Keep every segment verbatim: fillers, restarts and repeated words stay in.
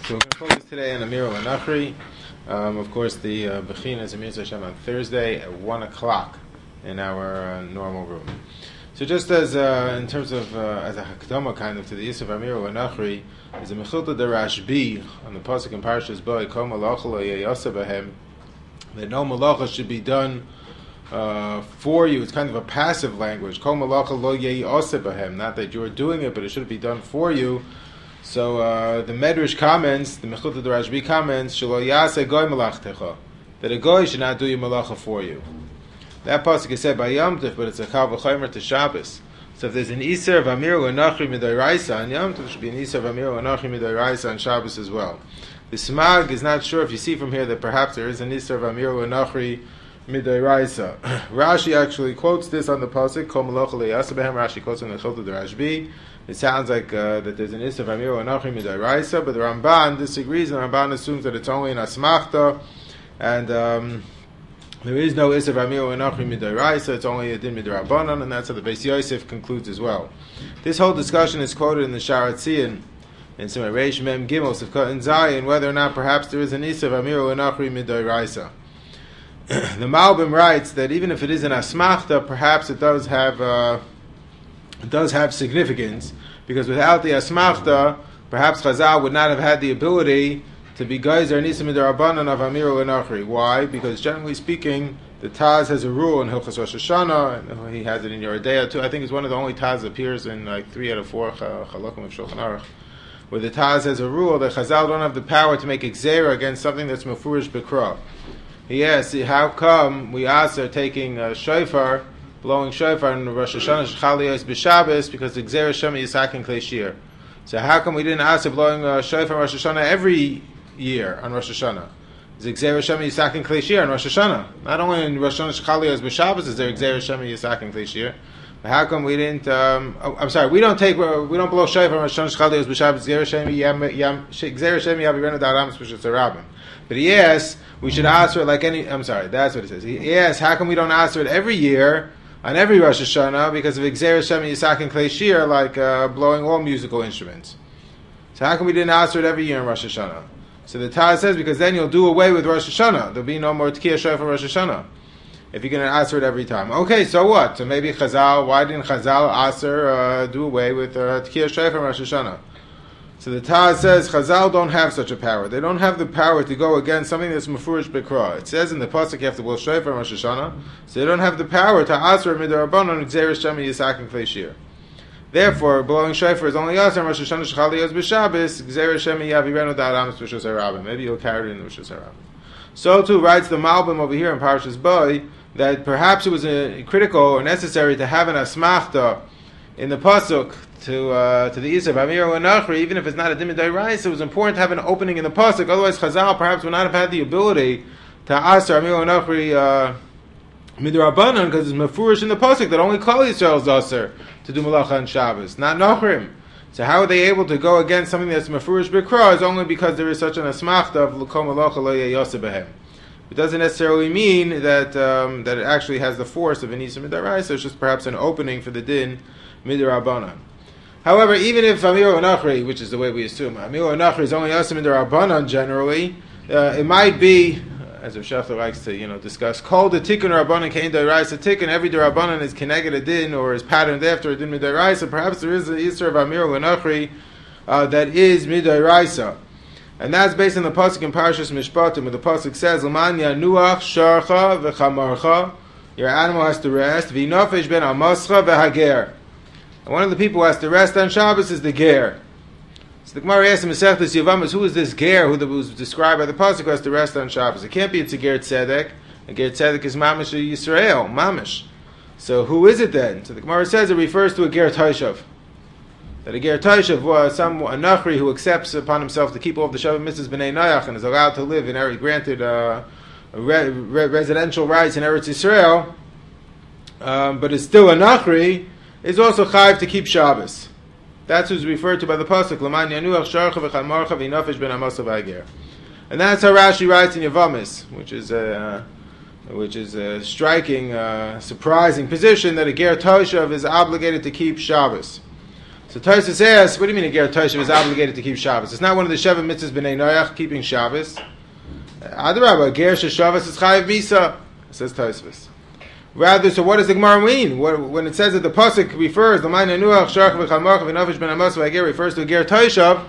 So we're going to focus today on Amir Lanachri. Um, of course, the uh, Bechina is Amir Hashem on Thursday at one o'clock in our uh, normal room. So just as uh, in terms of uh, as a hakdama kind of to the Yisuf Amir Lanachri, is a Mechilta de Rashbi on the pasuk in Parshas Bo Kol Malacha Lo Yeyasa B'hem, that no malacha should be done uh, for you. It's kind of a passive language. Kol Malacha Lo Yeyasa B'hem, not that you are doing it, but it should be done for you. So uh, the Medrash comments, the Mechilta de Rashbi comments, Shelo Yaseh Goy Malachtecha, that a goy should not do your malacha for you. That pasuk is said by Yom Tov, but it's a Kal V'chomer to Shabbos. So if there's an Iser of Amir Lanachri Midairaisa on Yom Tov, there should be an Iser of Amir Lanachri Midairaisa on Shabbos as well. The Smag is not sure if you see from here that perhaps there is an Iser of Amir Lanachri Midairaisa. Rashi actually quotes this on the pasuk, Kol Malacha Le'yasa B'hem. Rashi quotes on the Mechilta de Rashbi. It sounds like uh, that there's an Iser of Amir Lanachri Midairaisa, but the Ramban disagrees, and the Ramban assumes that it's only an Asmachta, and um, there is no Iser of Amir Lanachri Midairaisa, it's only a Din Midrabanan, and that's how the Beis Yosef concludes as well. This whole discussion is quoted in the Sha'ar Tzion, in Simei Reish Mem Gimel, Sivkot and Zayin, whether or not perhaps there is an Iser of Amir Lanachri Midairaisa. The Malbim writes that even if it is an Asmachta, perhaps it does have uh, it does have significance, because without the Asmachta, perhaps Chazal would not have had the ability to be Geyser and Isim Midrabanan of Amir Lanachri. Why? Because generally speaking, the Taz has a rule in Hilchos Rosh Hashanah, and he has it in Yoreh De'ah too. I think it's one of the only Taz that appears in like three out of four Chalakim of Shulchan Aruch, where the Taz has a rule that Chazal don't have the power to make Xera against something that's Mefurish B'Kra. He asks, how come we ask are taking a shofar, blowing shofar in Rosh Hashanah Shechaliyos B'Shabbos, because the Xera Shema Yisak and Klei Shir. So how come we didn't ask blowing a shofar in Rosh Hashanah every year on Rosh Hashanah? Is Xera Shema Yisak and Klei Shir on Rosh Hashanah? Not only in Rosh Hashanah Shechaliyos B'Shabbos is there Xera Shema Yisak and Klei Shir, but how come we didn't? Um, oh, I'm sorry, we don't take, we don't blow shofar in Rosh Hashanah Shechaliyos B'Shabbos Xera Shema Yam Xera Shema Yavirenu Da'aram Spishus Harabim. But he asks, we should answer it like any, I'm sorry, that's what it says. He asks, how come we don't answer it every year, on every Rosh Hashanah, because of Xera Shema Yisak and Klei Shir, like uh, blowing all musical instruments. So how come we didn't answer it every year in Rosh Hashanah? So the Taz says, because then you'll do away with Rosh Hashanah. There'll be no more Tkiyah Shofar for Rosh Hashanah, if you're going to answer it every time. Okay, so what? So maybe Chazal, why didn't Chazal answer, uh, do away with uh, Tkiyah Shofar for Rosh Hashanah? So the Taz says Chazal don't have such a power. They don't have the power to go against something that's Mefurish B'Kra. It says in the pasuk you have to blow shofar in Rosh Hashanah, so they don't have the power to answer Midrabanan Xera Shema Yisak and Klei Shir. Therefore, blowing shofar is only us in Rosh Hashanah Shechaliyos B'Shabbos Xera Shema Yavirenu Da'aram Spishus Harabim. Maybe you'll carry it in the Spishus Harabim. So too writes the Malbim over here in Parshas Bo that perhaps it was a, critical or necessary to have an asmachta in the pasuk to uh, to the Iser of Amir Lanachri, even if it's not a Din Midairaisa. It was important to have an opening in the pasuk. Otherwise, Chazal perhaps would not have had the ability to aser Amir Lanachri uh, Midrabanan, because it's mefurish in the pasuk that only Klal Yisrael is aser to do malacha on Shabbos, not Nachrim. So how are they able to go against something that's mefurish b'kra? Is only because there is such an asmachta of l'kol malacha lo yeyasa b'hem. It doesn't necessarily mean that um, that it actually has the force of an Iser Midairaisa. It's just perhaps an opening for the Din Midrabanan. However, even if Amir Lanachri, which is the way we assume, Amir Lanachri is only Asim Midrabanan generally, uh, it might be, as Rav Shachar likes to, you know, discuss, called the Tikkun Rabbanan Kein D'Oraisa Tikkun. Every D'Rabbanan is connected a din or is patterned after a din Midairaisa. Perhaps there is an Iser of Amir Lanachri uh, that is Midairaisa, and that's based on the pasuk in Parashas Mishpatim, where the pasuk says, "L'man yanuach sharcha v'chamarcha," your animal has to rest. V'nofesh ben amascha v'hager. And one of the people who has to rest on Shabbos is the ger. So the Gemara asks in Masechtas Yevamos, who is this ger who was described by the pasuk who has to rest on Shabbos? It can't be it's a ger tzedek. A ger tzedek is mamish Yisrael, mamish. So who is it then? So the Gemara says it refers to a ger taishav. That a ger taishav was some a nachri who accepts upon himself to keep all of the Shabbat mitzvahs b'nei Noach and is allowed to live in Eretz, granted uh, re, re, residential rights in Eretz Yisrael, um, but is still a nachri, is also chayiv to keep Shabbos. That's who's referred to by the pasuk. L'man yanuach sharcha v'chamarcha v'nafesh ben amasa v'hager. And that's how Rashi writes in Yavamis, which is a, which is a striking, uh, surprising position that a ger toshav is obligated to keep Shabbos. So Tosfos asks, what do you mean a ger Toshav is obligated to keep Shabbos? It's not one of the Sheva mitzvahs b'nei Noach, keeping Shabbos. Adarabah, ger sheshavas is chayiv misa, says Tosfos. Rather, so what does the Gemara mean? What, when it says that the pasuk refers, l'may nenuach sharach v'chalmach v'nafish ben amos v'ager, refers to a ger Toshav,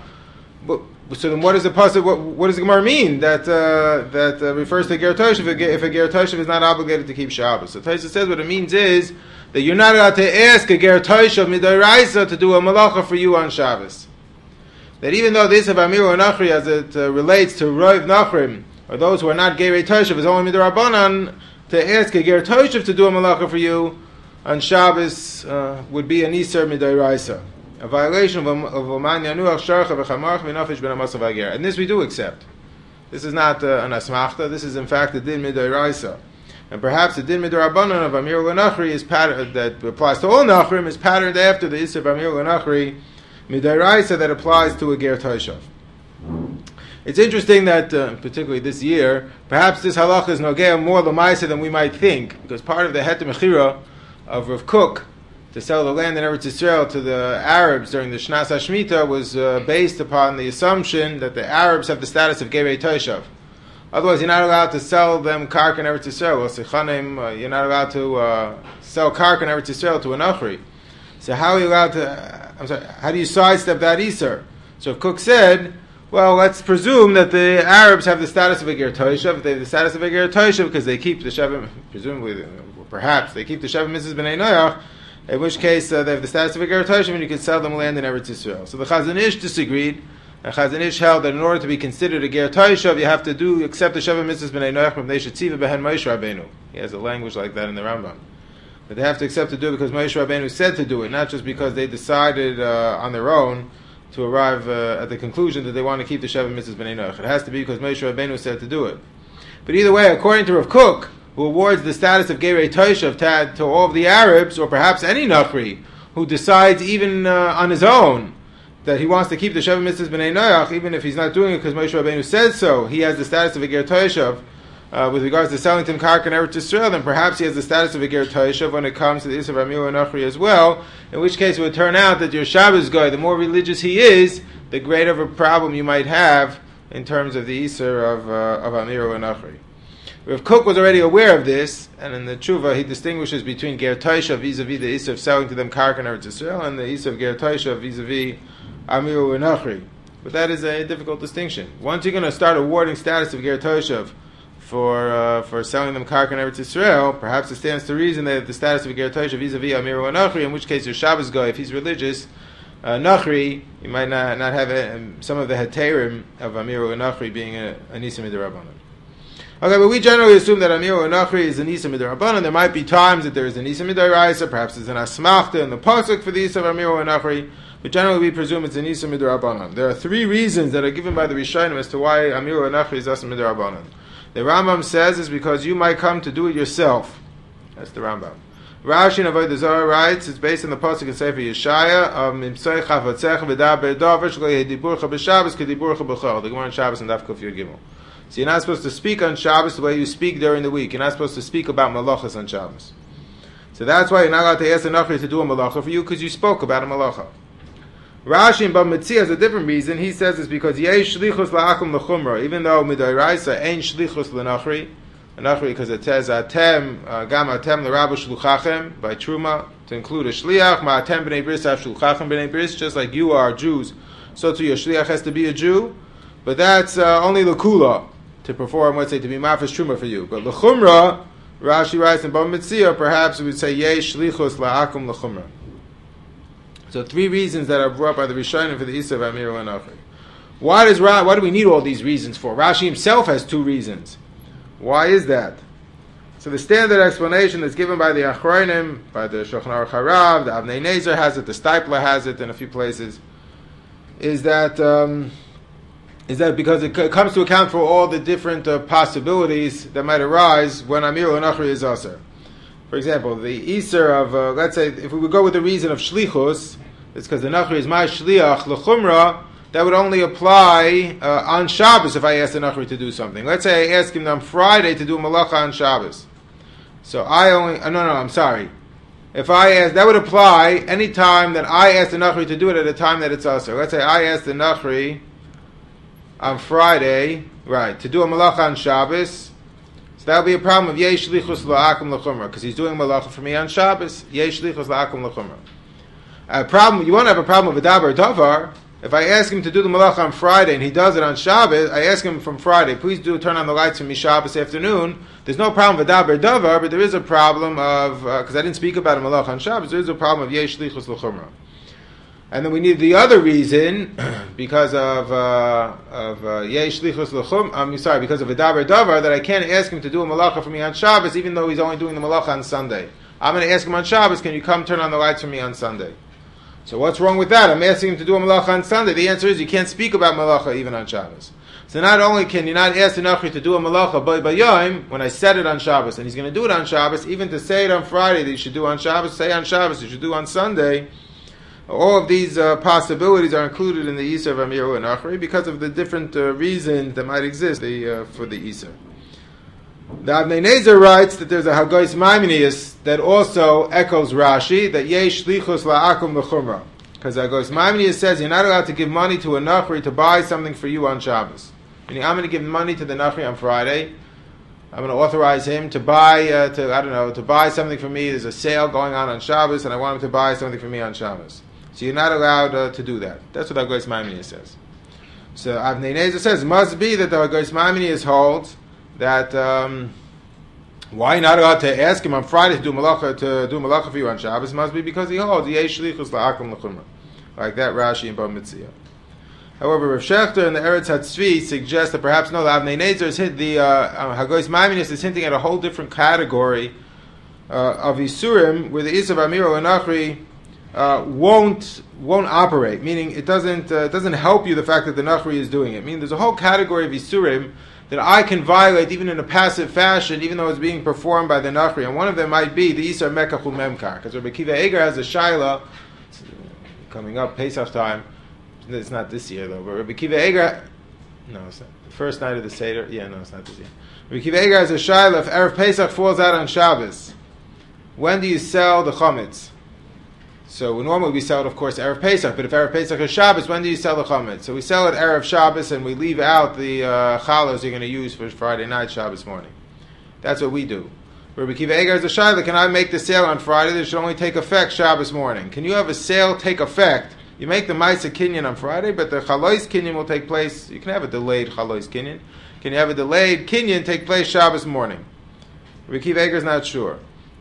so then what does the pasuk, what, what does the Gemara mean that uh, that uh, refers to a ger Toshav if a ger Toshav is not obligated to keep Shabbos? So Tosfos says what it means is that you're not allowed to ask a ger Toshav midoraisa to do a malacha for you on Shabbos. That even though this of Amir or Nachri, as it uh, relates to Roiv Nachrim, or those who are not gerei Toshav, is only midirabanan, to ask a ger Toshav to do a malacha for you on Shabbos uh, would be an iser midoraisa, a violation of Oman Yanuach Sharcha v'Chamarach v'Nafish ben Amasav Ager. And this we do accept. This is not uh, an asmachta. This is in fact the din midoraisa. And perhaps the din midorabanan of Amir L'Nachri is patterned, that applies to all Nachrim, is patterned after the Isser of Amir L'Nachri midoraisa that applies to a ger Toshav. It's interesting that, uh, particularly this year, perhaps this halacha is nogea more l'maisa than we might think, because part of the het mechira of Rav Kook to sell the land in Eretz Yisrael to the Arabs during the Shnas HaShmita was uh, based upon the assumption that the Arabs have the status of gerei Toshav. Otherwise, you're not allowed to sell them karka in Eretz Yisrael. Or sechanim, uh, you're not allowed to uh, sell karka in Eretz Yisrael to a Nachri. So how are you allowed to? Uh, I'm sorry. How do you sidestep that iser? So Cook said, well, let's presume that the Arabs have the status of a ger Toshav. If they have the status of a ger Toshav because they keep the Sheva, presumably, perhaps they keep the Sheva mitzvahs b'nei Noach. In which case uh, they have the status of a ger Toshav, and you can sell them land in Eretz Yisrael. So the Chazon Ish disagreed. And Chazon Ish held that in order to be considered a ger Toshav, you have to do accept the Sheva mitzvahs b'nei Noach from Moshe Tziva behen Moshe Rabbeinu. He has a language like that in the Rambam. But they have to accept to do it because Moshe Rabbeinu said to do it, not just because they decided uh, on their own to arrive uh, at the conclusion that they want to keep the Sheva mitzvahs b'nei Noach. It has to be because Moshe Rabbeinu said to do it. But either way, according to Rav Kook, who awards the status of gerei Toshav to, to all of the Arabs, or perhaps any Nachri, who decides even uh, on his own that he wants to keep the Sheva mitzvahs b'nei Noach, even if he's not doing it because Moshe Rabbeinu says so, he has the status of a ger Toshav uh, with regards to selling Tim Karka in Eretz Yisrael, then perhaps he has the status of a ger Toshav when it comes to the Isser of Amir Nachri as well, in which case it would turn out that your Shabbos guy, the more religious he is, the greater of a problem you might have in terms of the Isser of, uh, of Amir Nachri. Rav Kook was already aware of this, and in the Tshuva he distinguishes between ger Toshav vis-a-vis the Isser of selling to them Karka in Eretz Yisrael and the Isser of ger Toshav vis-a-vis Amir Nachri. But that is a difficult distinction. Once you're going to start awarding status of ger Toshav for uh, for selling them karka in Eretz Yisrael, perhaps it stands to reason that the status of a ger Toshav vis-a-vis Amir Nachri, in which case your Shabbos guy, if he's religious, uh, Nachri, you might not, not have a, um, some of the heterim of Amir Nachri being a, a Nisa Midrabanan. Okay, but we generally assume that Amir Nachri is a Nisa Midrabanan. There might be times that there is a Nisa Midraisa, perhaps there's an Asmachta in the Pasuk for the Nisa of Amir Nachri, but generally we presume it's a Nisa Midrabanan. There are three reasons that are given by the Rishonim as to why Amir Nachri is Asa Midrabanan. The Rambam says is because you might come to do it yourself. That's the Rambam. Rashi in Avodah Zarah writes, it's based on the pasuk in Sefer Yeshaya of Mimtzei Chavatzecha V'Daber Davar Shlo Yediburcha B'Shabbos Kediburcha B'Chol. The Gemara on Shabbos and Daf Kuf Yud Gimel. So you're not supposed to speak on Shabbos the way you speak during the week. You're not supposed to speak about malachas on Shabbos. So that's why you're not allowed to ask a Nachri to do a malacha for you, because you spoke about a malacha. Rashi in Bava Metzia has a different reason. He says it's because yesh shlichus la'akum l'chumra. Even though midairaisa ain't shlichus l'nachri, l'nachri because it says atem gam atem l'rabu shluchachem by truma to include a shliach ma'atem b'nei bris av shluchachem b'nei bris, just like you are Jews, so too your shliach has to be a Jew. But that's uh, only l'kula to perform, let's say, to be mafresh truma for you. But l'chumra, Rashi writes in Bava Metzia, perhaps we would say yesh shlichus la'akum l'chumra. So three reasons that are brought by the Rishonim for the Issa of Amir Nachri. Why does Ra- why do we need all these reasons for? Rashi himself has two reasons. Why is that? So the standard explanation that's given by the Achronim, by the Shulchan Aruch Harav, the Avnei Nezer has it, the Stipler has it in a few places, is that um, is that because it c- comes to account for all the different uh, possibilities that might arise when Amir Nachri is Aser. For example, the Iser of, uh, let's say, if we would go with the reason of Shlichus, it's because the Nachri is my Shliach, L'chumra, that would only apply uh, on Shabbos if I ask the Nachri to do something. Let's say I ask him on Friday to do Malacha on Shabbos. So I only, uh, no, no, I'm sorry. if I ask, that would apply any time that I ask the Nachri to do it at a time that it's also. Let's say I ask the Nachri on Friday, right, to do a malacha on Shabbos. So that would be a problem of Yesh Lichus La'akum L'chumra, because he's doing malacha for me on Shabbos. Yesh Lichus La'akum L'chumra. A problem, you won't have a problem with Dabar Davar. If I ask him to do the malacha on Friday and he does it on Shabbos, I ask him from Friday, please do turn on the lights for me Shabbos afternoon. There's no problem with Dabar Davar, but there is a problem of, because uh, I didn't speak about a malacha on Shabbos, there is a problem of Yesh Lichus L'chumra. And then we need the other reason, because of uh, of uh, Yesh Lichus L'chum. I'm sorry, because of a Dabar Davar, that I can't ask him to do a malacha for me on Shabbos, even though he's only doing the malacha on Sunday. I'm going to ask him on Shabbos, can you come turn on the lights for me on Sunday? So what's wrong with that? I'm asking him to do a malacha on Sunday. The answer is you can't speak about malacha even on Shabbos. So not only can you not ask the Nachri to do a malacha by bayayim when I said it on Shabbos, and he's going to do it on Shabbos, even to say it on Friday that you should do on Shabbos, say on Shabbos you should do on Sunday. All of these uh, possibilities are included in the Yisr of Amiru and Achri because of the different uh, reasons that might exist the, uh, for the Yisr. The Avnei Nezer writes that there's a Hagois Maimonides that also echoes Rashi, that Yesh Lichus La'akum L'chumra. Because Hagois Maimonides says you're not allowed to give money to a Nachri to buy something for you on Shabbos. Meaning I'm going to give money to the Nachri on Friday. I'm going to authorize him to buy, uh, to I don't know, to buy something for me. There's a sale going on on Shabbos and I want him to buy something for me on Shabbos. So you're not allowed uh, to do that. That's what Hagois Maimonides says. So Avnei Nezer says it must be that the Hagois Maimonides holds that um, why you're not allowed to ask him on Friday to do malacha to do malacha for you on Shabbos must be because he holds Yesh Lichus La'akum L'chumra, like that Rashi in Bava Metzia. However, Rav Shechter in the Eretz HaTzvi suggests that perhaps no, the Avnei Nezer is hint, the uh, Hagois Maimonides is hinting at a whole different category uh, of Isurim where the Yisr of Amiru and Nachri uh, won't won't operate. Meaning it doesn't uh, it doesn't help you the fact that the Nachri is doing it. Meaning there's a whole category of Isurim that I can violate even in a passive fashion, even though it's being performed by the Nachri. And one of them might be the Yisar Mekach U'Memkar. Because Rabbi Akiva Eger has a Shaila, coming up, Pesach time. It's not this year though, but Rabbi Akiva Eger, no, it's not. The first night of the Seder, yeah, no, it's not this year. Rabbi Akiva Eger has a Shaila, if Erev Pesach falls out on Shabbos, when do you sell the Chametz? So normally we sell it, of course, Erev Pesach, but if Erev Pesach is Shabbos, when do you sell the Chametz? So we sell it Erev Shabbos and we leave out the uh, chalos you're going to use for Friday night, Shabbos morning. That's what we do. Rabbi Akiva Eger is a shayla, can I make the sale on Friday? That should only take effect Shabbos morning. Can you have a sale take effect? You make the Maisa Kinyan on Friday, but the Chalois Kinyan will take place, you can have a delayed Chalois Kinyan. Can you have a delayed Kinyan take place Shabbos morning? Rabbi Akiva Eger is not sure.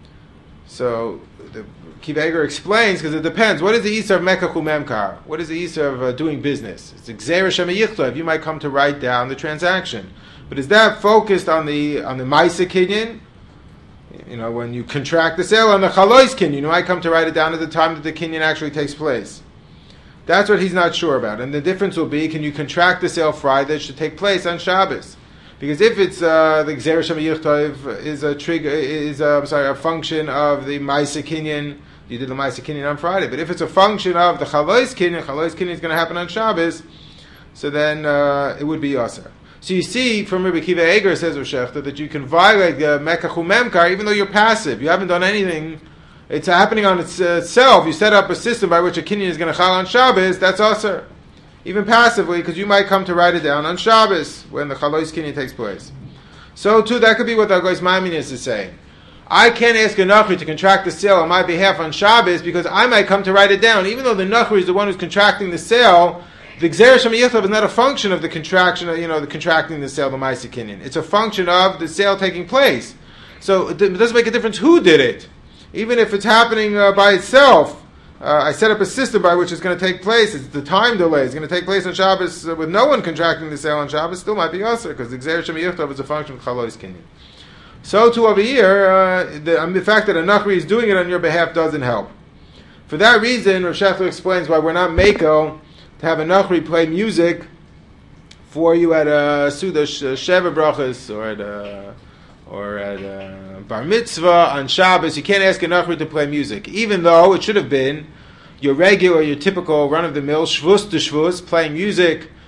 So, the Akiva Eger explains, because it depends. What is the Yisr of Mekach U'Memkar? What is the Yisr of uh, doing business? It's Gzeira Shema Yichtov. You might come to write down the transaction. But is that focused on the on the Maisa Kinyan? You know, when you contract the sale, on the Chalois Kinyan, you might come to write it down at the time that the Kinyan actually takes place. That's what he's not sure about. And the difference will be, can you contract the sale Friday that should take place on Shabbos? Because if it's uh, the Gzeira Shema Yichtov is a trigger, is a, I'm sorry, a function of the Maisa Kinyan, you did the Maisa Kinyan on Friday. But if it's a function of the Chalois Kinyan, Chalois Kinyan is going to happen on Shabbos, so then uh, it would be Yasser. So you see from Rabbi Akiva Eger, says Rav Shechter, that you can violate the Mekach U'Memkar even though you're passive. You haven't done anything. It's happening on its, uh, itself. You set up a system by which a Kinyan is going to chal on Shabbos, that's Yasser. Even passively, because you might come to write it down on Shabbos when the Chalois Kinyan takes place. So too, that could be what the Hagois Maimonides is saying. I can't ask a Nachri to contract the sale on my behalf on Shabbos because I might come to write it down. Even though the Nachri is the one who's contracting the sale, the Gzeira Shema Yichtov is not a function of the contraction, of, you know, the contracting the sale, the Maisa Kinyan. It's a function of the sale taking place. So it doesn't make a difference who did it. Even if it's happening uh, by itself, uh, I set up a system by which it's going to take place. It's the time delay. It's going to take place on Shabbos uh, with no one contracting the sale on Shabbos. Still might be Yasser because the Gzeira Shema Yichtov is a function of Chalois Kinyan. So too over here, uh, the, um, the fact that a Nachri is doing it on your behalf doesn't help. For that reason, Rav Shechter explains why we're not Meko to have a Nachri play music for you at a Suda Sheva Brachas or at a, or at a Bar Mitzvah on Shabbos. You can't ask a Nachri to play music, even though it should have been your regular, your typical run-of-the-mill Shvus to Shvus, playing music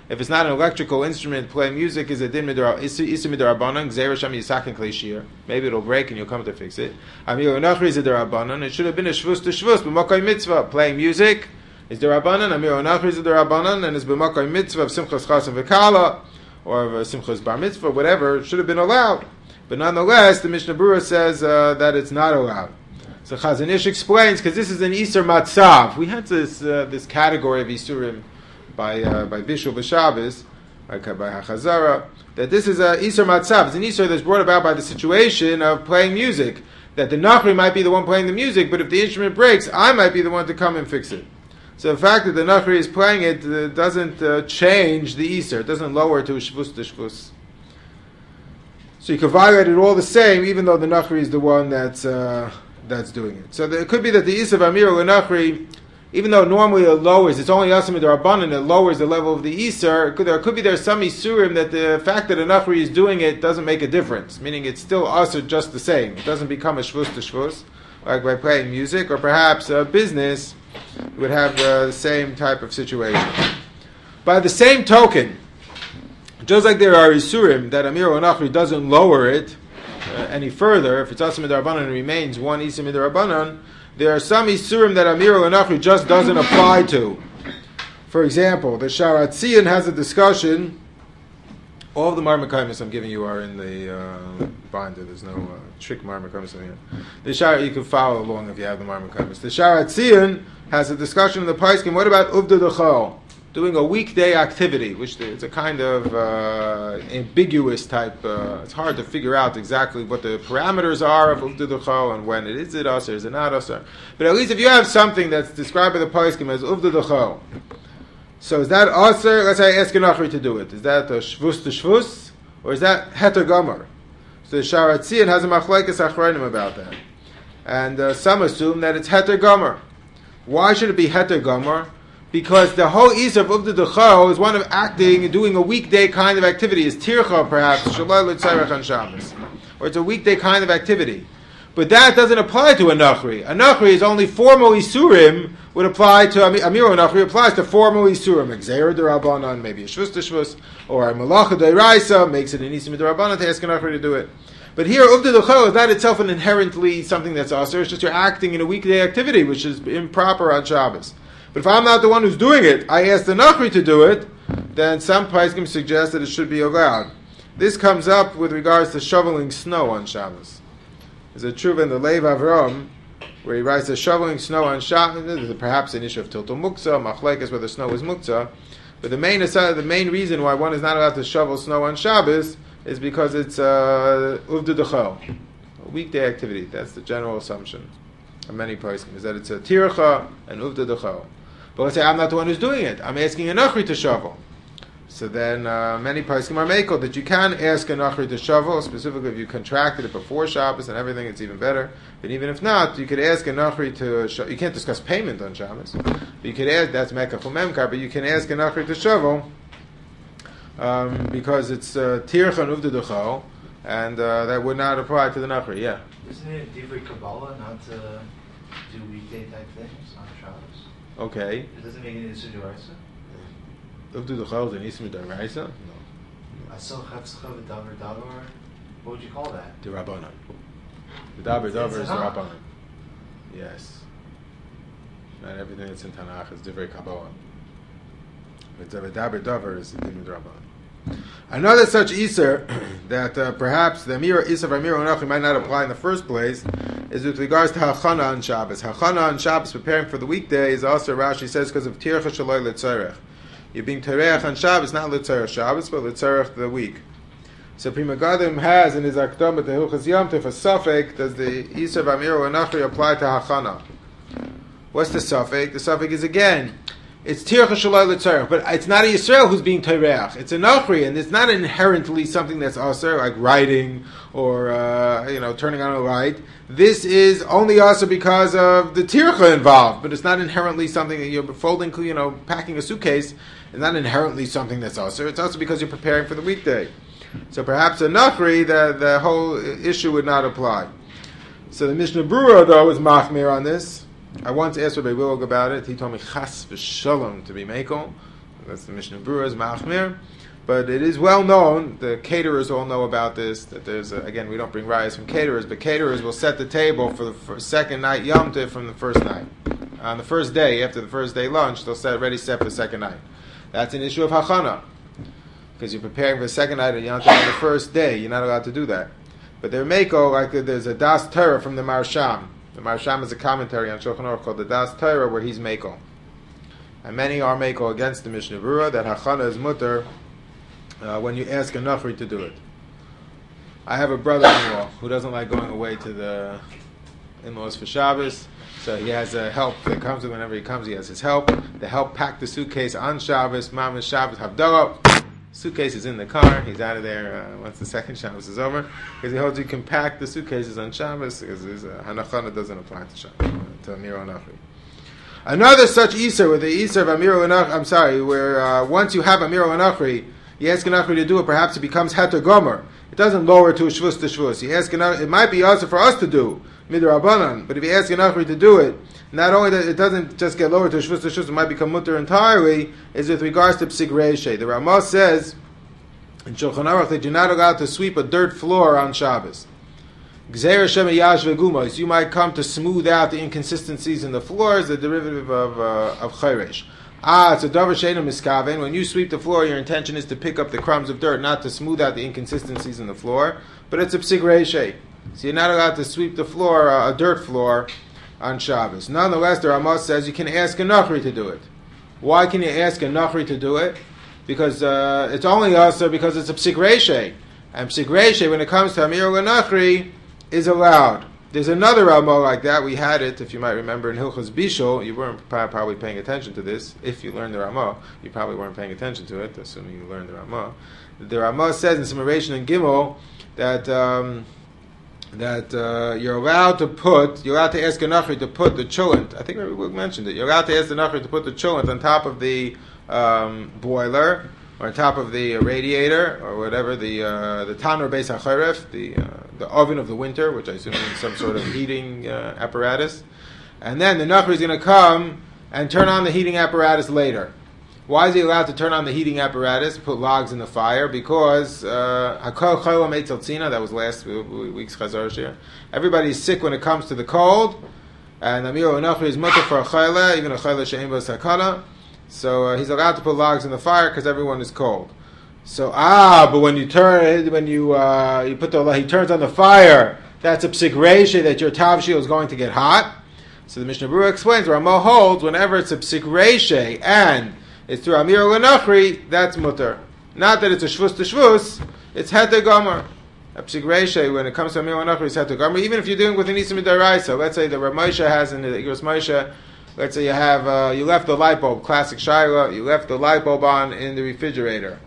If it's not an electrical instrument, playing music is a din midar isa midarabanan. Gzeira sham yisakin klei. Maybe it'll break and you'll come to fix it. Amir nachri is a derabanan. It should have been a shvus to shvus, but makai mitzvah. Playing music is derabanan. Amir nachri is a derabanan, and it's b'makai mitzvah of simchas chas and v'kala or of simchas bar mitzvah, whatever. It should have been allowed, but nonetheless, the Mishnah Berurah says uh, that it's not allowed. So Chazon Ish explains, because this is an Isur Matzav. We had this uh, this category of Isurim by uh, by Bishul B'Shabbos, by, by Hachazara, that this is a Isur Matzav. It's an Isur that's brought about by the situation of playing music. That the Nachri might be the one playing the music, but if the instrument breaks, I might be the one to come and fix it. So the fact that the Nachri is playing it uh, doesn't uh, change the Isur. It doesn't lower it to Shvus to Shvus. So you can violate it all the same, even though the Nachri is the one that's... Uh, that's doing it. So there, it could be that the Isur of Amir L'Nachri, even though normally it lowers, it's only Yasim D'Rabbanan, it lowers the level of the Isur. Could, there could be there's some Isurim that the fact that a Nachri is doing it doesn't make a difference, meaning it's still Asur just the same. It doesn't become a Shvus to Shvus, like by playing music, or perhaps a business would have the same type of situation. By the same token, just like there are Isurim that Amir L'Nachri doesn't lower it, Uh, any further, if it's Asim Midarabanan and remains one Isur Midarabanan, there are some Isurim that Amir L'Nachri just doesn't apply to. For example, the Sharat Tzion has a discussion. All of the Marmakaimis I'm giving you are in the uh, binder. There's no uh, trick Marmakaimis in here. The Sharat, you can follow along if you have the Marmakaimis. The Sharat Tzion has a discussion in the Paiskim. What about Uvda D'Chol? Doing a weekday activity, which is a kind of uh, ambiguous type. Uh, it's hard to figure out exactly what the parameters are of Uvda D'Chol and when it is it us or is it not us. But at least if you have something that's described by the Paiskim as Uvda D'Chol, so is that aser? Let's say ask a Nachri to do it. Is that a shvus to shvus, or is that heter gomer? So the Sharat Tzion has a machlekes achronim about that, and uh, some assume that it's heter gomer. Why should it be heter gomer? Because the whole Isur of Uvda D'Chol is one of acting and doing a weekday kind of activity. Is tircha perhaps shalai l'tzarech on Shabbos, or it's a weekday kind of activity. But that doesn't apply to a Nachri. A Nachri is only formal Isurim would apply to Amir Nachri applies to formal Isurim. Gzeira D'Rabbanan, maybe a Shvus to Shvus, or a Malacha D'Oraisa makes it an Isur D'Rabbanan to ask a Nachri to do it. But here, Uvda D'Chol is not itself an inherently something that's aser. It's just you're acting in a weekday activity, which is improper on Shabbos. But if I'm not the one who's doing it, I ask the Nachri to do it, then some Paiskim suggest that it should be allowed. This comes up with regards to shoveling snow on Shabbos. There's a truva in the Lev Avram, where he writes that shoveling snow on Shabbos, there's perhaps an issue of tiltul muktzah, machlekes whether snow is muktzah, but the main the main reason why one is not allowed to shovel snow on Shabbos is because it's uh, Uvda D'Chol, a weekday activity. That's the general assumption of many Paiskim, is that it's a tircha and Uvda D'Chol. But let's say I'm not the one who's doing it. I'm asking a Nachri to shovel. So then uh, many Paiskim are makel that you can ask a Nachri to shovel, specifically if you contracted it before Shabbos and everything, it's even better. But even if not, you could ask a Nachri to shovel. You can't discuss payment on Shabbos. But you could ask, that's Mekach Memkar, but you can ask a Nachri to shovel um, because it's uh, Tircha and Uvda D'Chol, and uh, that would not apply to the Nachri, yeah. Isn't it Divrei Kabbalah not to do weekday type things on Shabbos? Okay. It doesn't make any Isur D'Oraisa? Uvda D'Chol is an Isur D'Oraisa? No. Asel Chatzcha V'Davar Davar? What would you call that? The Rabbanan. The Davar Davar is the Rabbanan. Yes. Not everything that's in Tanakh is Divrei Kabbalah. But the Davar Davar is the Divrei Rabbanan. Another such Isur that uh, perhaps the Amir Isur of Amir L'Nachri might not apply in the first place is with regards to Hachana on Shabbos. Hachana on Shabbos, preparing for the weekday, is also, Rashi says, because of Tircha Shaloi L'Tzarech. You're being Tereach on Shabbos, not L'Tzarech Shabbos, but L'Tzarech the week. So Pri Megadim has in his Akdama to Hilchas Yom Tov a suffix, does the Isur of Amir L'Nachri apply to Hachana? What's the suffix? The suffix is again, it's Tircha Shaloi L'Tzarech, but it's not a Yisrael who's being Tereach. It's a Nachri, and it's not inherently something that's aser, like writing or uh, you know turning on a light. This is only also because of the tircha involved, but it's not inherently something that you're folding, you know, packing a suitcase. It's not inherently something that's also. It's also because you're preparing for the weekday. So perhaps a nachri, the the whole issue would not apply. So the Mishnah Berurah, though, is machmir on this. I once asked Rabbi Willig about it. He told me chas v'shalom to be mekel. That's the Mishnah Berurah's Machmir. But it is well known, the caterers all know about this, that there's, a, again, we don't bring rayas from caterers, but caterers will set the table for the for second night Yom Tov from the first night. On the first day, after the first day lunch, they'll set ready set for the second night. That's an issue of Hachana, because you're preparing for the second night of Yom Tov on the first day. You're not allowed to do that. But they're Mako, like there's a Das Torah from the Marsham. The Marsham is a commentary on Shulchan Aruch called the Das Torah, where he's Mako. And many are Mako against the Mishnah Berurah, that Hachana is mutter, Uh, when you ask a Nachri to do it. I have a brother-in-law who doesn't like going away to the in-laws for Shabbos, so he has a help that comes with whenever he comes. He has his help. The help packed the suitcase on Shabbos, Mama's Shabbos, Havdalah. Suitcase is in the car. He's out of there uh, once the second Shabbos is over, because he holds you can pack the suitcases on Shabbos, because uh, Hanachana doesn't apply to Shabbos, uh, to Amir Nachri. Another such Isser with the Isser of Amir Nachri, I'm sorry, where uh, once you have Amir Nachri, you ask an Nachri to do it, perhaps it becomes Heter Gomer. It doesn't lower to a Shvus to Shvus. You ask an Nachri, it might be also for us to do, Midrabanan, but if you ask an Nachri to do it, not only that it doesn't just get lowered to a Shvus to Shvus, it might become Mutter entirely, is with regards to Psik Reishe. The Ramah says in Shulchan Aruch that you're not allowed to sweep a dirt floor on Shabbos. Gzeir Shem Yash Vegumos, you might come to smooth out the inconsistencies in the floors, the derivative of uh, of Chayresh. Ah, it's a davar she'eino miskaven. When you sweep the floor, your intention is to pick up the crumbs of dirt, not to smooth out the inconsistencies in the floor. But it's a psik reishe. So you're not allowed to sweep the floor, uh, a dirt floor, on Shabbos. Nonetheless, the Ramah says you can ask a Nachri to do it. Why can you ask a Nachri to do it? Because uh, it's only also because it's a psik reishe. And psik reishe, when it comes to Amir Nachri, is allowed. There's another Ramah like that. We had it, if you might remember, in Hilchos Bishul. You weren't probably paying attention to this. If you learned the Ramah, you probably weren't paying attention to it, assuming you learned the Ramah. The Ramah says in Summation and Gimel that um, that uh, you're allowed to put, you're allowed to ask a Nachri to put the cholent. I think we mentioned it. You're allowed to ask the Nachri to put the cholent on top of the um, boiler, or on top of the radiator, or whatever, the uh, the Tanur Beis HaCharef, the uh, the oven of the winter, which I assume is some sort of heating uh, apparatus. And then the Nachri is going to come and turn on the heating apparatus later. Why is he allowed to turn on the heating apparatus, put logs in the fire? Because Hakol Chayla Meitzel Tzina, that was last week's Chazar Shir. Everybody's sick when it comes to the cold, and Amir Nachri is mutter for a Chayla, even a Chayla She'en Bo Sakana. So uh, he's allowed to put logs in the fire because everyone is cold. So ah, but when you turn, when you uh, you put the he turns on the fire, that's a psik reishe that your tavshil is going to get hot. So the Mishnah Berurah explains, Ramah holds whenever it's a psik reishe and it's through Amir Nachri, that's mutter. Not that it's a shvus to shvus, it's heter gomer. A psik reishe, when it comes to Amir Nachri, is heter gomer. Even if you're doing with an isim midaraisa, let's say the Rav Moshe has in the Igros Moshe. Let's say you have uh, you left the light bulb, classic shaila, you left the light bulb on in the refrigerator,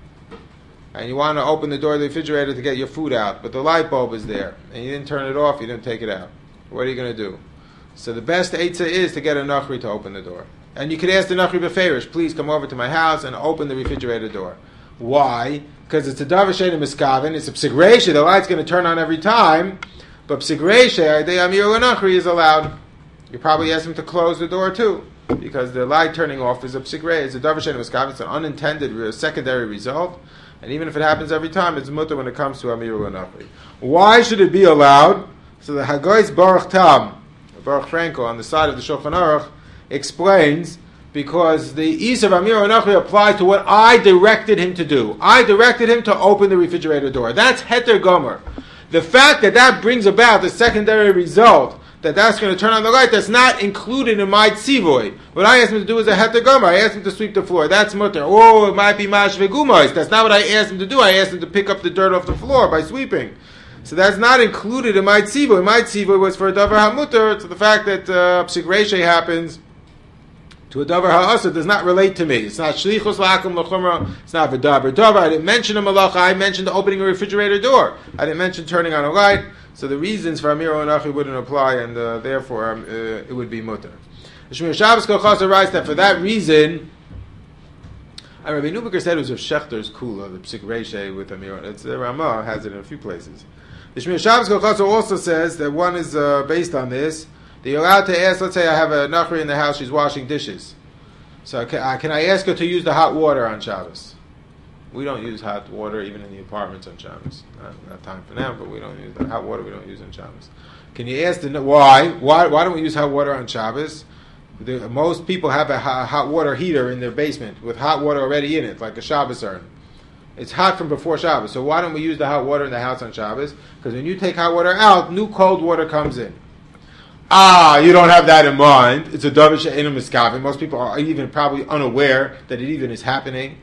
and you want to open the door of the refrigerator to get your food out, but the light bulb is there, and you didn't turn it off, you didn't take it out. What are you going to do? So the best eitzah is to get a nachri to open the door. And you could ask the nachri beferish, please come over to my house and open the refrigerator door. Why? Because it's a davar she'eino miskaven, it's a psik reishe, the light's going to turn on every time, but psik reishe, the Amir Nachri is allowed. You probably ask him to close the door too, because the light turning off is a psik reishe, it's a davar she'eino miskaven, it's an unintended secondary result. And even if it happens every time, it's mutter when it comes to Amir Nachri. Why should it be allowed? So the Hagoy's Baruch Tam, Baruch Frankel, on the side of the Shulchan Aruch, explains because the ease of Amir Nachri applies to what I directed him to do. I directed him to open the refrigerator door. That's heter gomer. The fact that that brings about the secondary result, that that's going to turn on the light, that's not included in my tzivoy. What I asked him to do is a heter gomer. I asked him to sweep the floor. That's mutter. Oh, it might be mash vegumos. That's not what I asked him to do. I asked him to pick up the dirt off the floor by sweeping. So that's not included in my tzivoy. My tzivoy was for a davar hamutter. So the fact that uh, psik reishe happens to a davar ha'asr does not relate to me. It's not shlichus la'akum l'chumra. It's not v'davar davar. I didn't mention a malacha. I mentioned opening a refrigerator door. I didn't mention turning on a light. So the reasons for Amir Nachri wouldn't apply, and uh, therefore um, uh, it would be mutter. The Shmir Shabbos Kol Chasar writes that for that reason, and Rabbi Nubiker said it was of Shechter's kula, the psik reishe with Amir. It's the Ramah has it in a few places. The Shmir Shabbos Kol Chasar also says that one is uh, based on this. That you're allowed to ask. Let's say I have a Nachri in the house; she's washing dishes. So can, uh, can I ask her to use the hot water on Shabbos? We don't use hot water even in the apartments on Shabbos. Not, not time for now, but we don't use the hot water. We don't use on Shabbos. Can you ask the why? Why? Why don't we use hot water on Shabbos? The, most people have a hot, hot water heater in their basement with hot water already in it, like a Shabbos urn. It's hot from before Shabbos. So why don't we use the hot water in the house on Shabbos? Because when you take hot water out, new cold water comes in. Ah, you don't have that in mind. It's a davar she'eino miskaven. Most people are even probably unaware that it even is happening.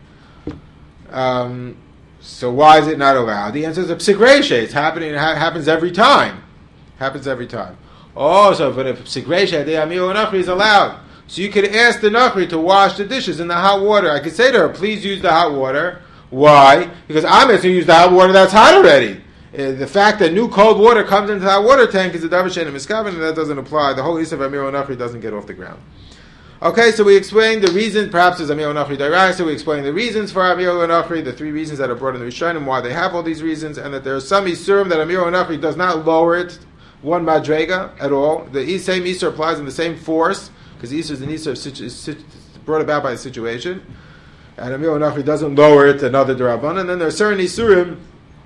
Um, so why is it not allowed? The answer is a psik reisha. It's happening. It ha- happens every time. Happens every time. Oh, so for the psik reisha, the amiru nachri is allowed. So you could ask the nachri to wash the dishes in the hot water. I could say to her, please use the hot water. Why? Because I'm asking you to use the hot water that's hot already. Uh, the fact that new cold water comes into that water tank is a davar she'eino miskaven, and that doesn't apply. The whole issue of amiru nachri doesn't get off the ground. Okay, so we explained the reason, perhaps as amiru nachri daraisa, we explained the reasons for amiru nachri, the three reasons that are brought in the Rishonim, why they have all these reasons, and that there are some isurim that amiru nachri does not lower it one madrega at all. The same isur applies in the same force, because the isur is an isur brought about by the situation, and amiru nachri doesn't lower it another d'Rabbanan. And then there are certain isurim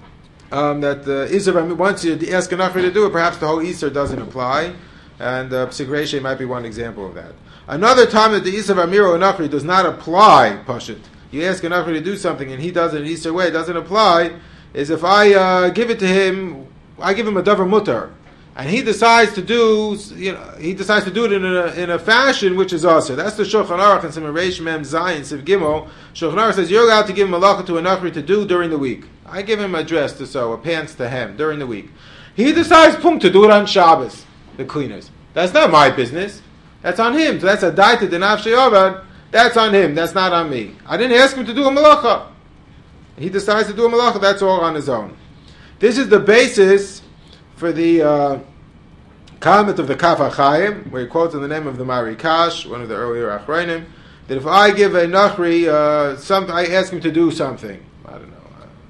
um, that the isur, once you ask a nachri to do it, perhaps the whole isur doesn't apply, and uh, psik reisha might be one example of that. Another time that the Isur of Amiru Nachri does not apply, Pashut, you ask a Nachri to do something and he does it in an Isur way, it doesn't apply, is if I uh, give it to him, I give him a davar mutar, and he decides to do, you know, he decides to do it in a, in a fashion which is also. That's the Shulchan Aruch and some Reish Mem Zayin Siv Gimel. Shulchan Aruch says you're allowed to give malacha to a Nachri to do during the week. I give him a dress to sew, a pants to hem during the week. He decides, pum, to do it on Shabbos, the cleaners. That's not my business. That's on him. So that's a daita denav she'avad. That's on him. That's not on me. I didn't ask him to do a malacha. He decides to do a malacha. That's all on his own. This is the basis for the uh, comment of the Kaf HaChaim, where he quotes in the name of the Marikash, one of the earlier Achronim, that if I give a nachri uh, something, I ask him to do something. I don't know.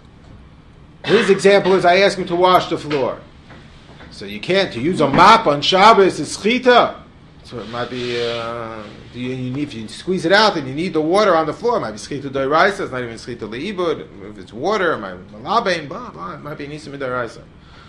Uh, his example is I ask him to wash the floor. So you can't. To use a mop on Shabbos is chita. So it might be, uh, you, you need, if you squeeze it out and you need the water on the floor, it might be schita d'oraisa, it's not even schita le'ibud. If it's water, it might be malabein, blah, blah, it might be nisim d'oraisa.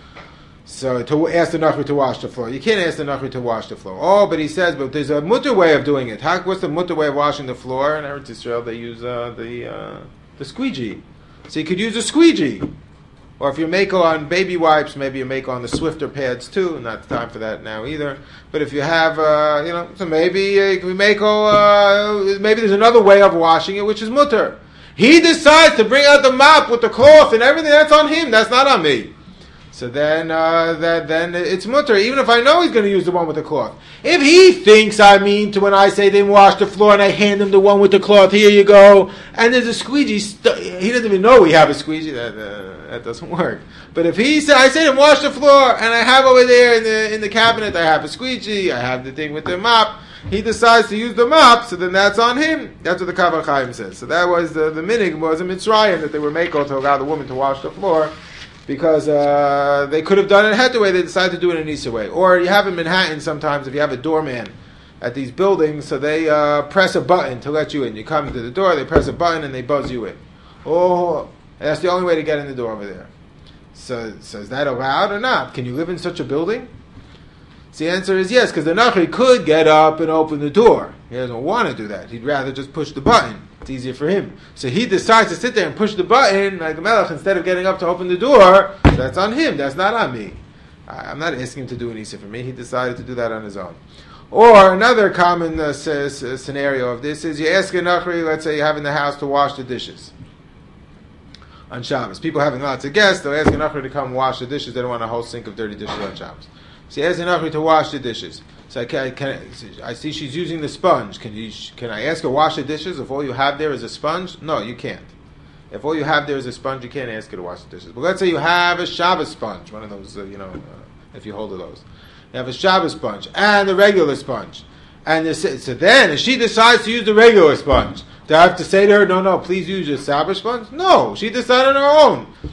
So to ask the nachri to wash the floor. You can't ask the nachri to wash the floor. Oh, but he says, but there's a mutter way of doing it. How, what's the mutter way of washing the floor? In Eretz Yisrael, they use uh, the uh, the squeegee. So you could use a squeegee. Or if you make on baby wipes, maybe you make on the Swifter pads too. Not time for that now either. But if you have, uh, you know, so maybe uh, we make uh, maybe there's another way of washing it, which is mutter. He decides to bring out the mop with the cloth and everything. That's on him. That's not on me. So then, uh, that, then it's mutter, even if I know he's going to use the one with the cloth. If he thinks I mean to when I say they wash the floor and I hand him the one with the cloth, here you go, and there's a squeegee, st- he doesn't even know we have a squeegee, that, uh, that doesn't work. But if he say, I say to him, wash the floor, and I have over there in the in the cabinet, I have a squeegee, I have the thing with the mop, he decides to use the mop, so then that's on him. That's what the Kaf HaChaim says. So that was the, the minig, was a Mitzrayim, that they were making to allow the woman to wash the floor, because uh, they could have done it head way, they decided to do it in an Easter way. Or you have in Manhattan sometimes, if you have a doorman at these buildings, so they uh, press a button to let you in. You come to the door, they press a button, and they buzz you in. Oh, and that's the only way to get in the door over there. So, so is that allowed or not? Can you live in such a building? So the answer is yes, because the Nachri could get up and open the door. He doesn't want to do that. He'd rather just push the button. It's easier for him. So he decides to sit there and push the button, like the Melech, instead of getting up to open the door. That's on him. That's not on me. I'm not asking him to do an Isa for me. He decided to do that on his own. Or another common uh, s- s- scenario of this is you ask a Nachri, let's say you have in the house to wash the dishes on Shabbos. People having lots of guests, they'll ask a Nachri to come wash the dishes. They don't want a whole sink of dirty dishes on Shabbos. So he asks a Nachri to wash the dishes. So I, can, can, I see she's using the sponge. Can you? Can I ask her to wash the dishes if all you have there is a sponge? No, you can't. If all you have there is a sponge, you can't ask her to wash the dishes. But let's say you have a Shabbos sponge, one of those, uh, you know, uh, if you hold of those. You have a Shabbos sponge and a regular sponge. And this, so then, if she decides to use the regular sponge, do I have to say to her, no, no, please use your Shabbos sponge? No, she decided on her own.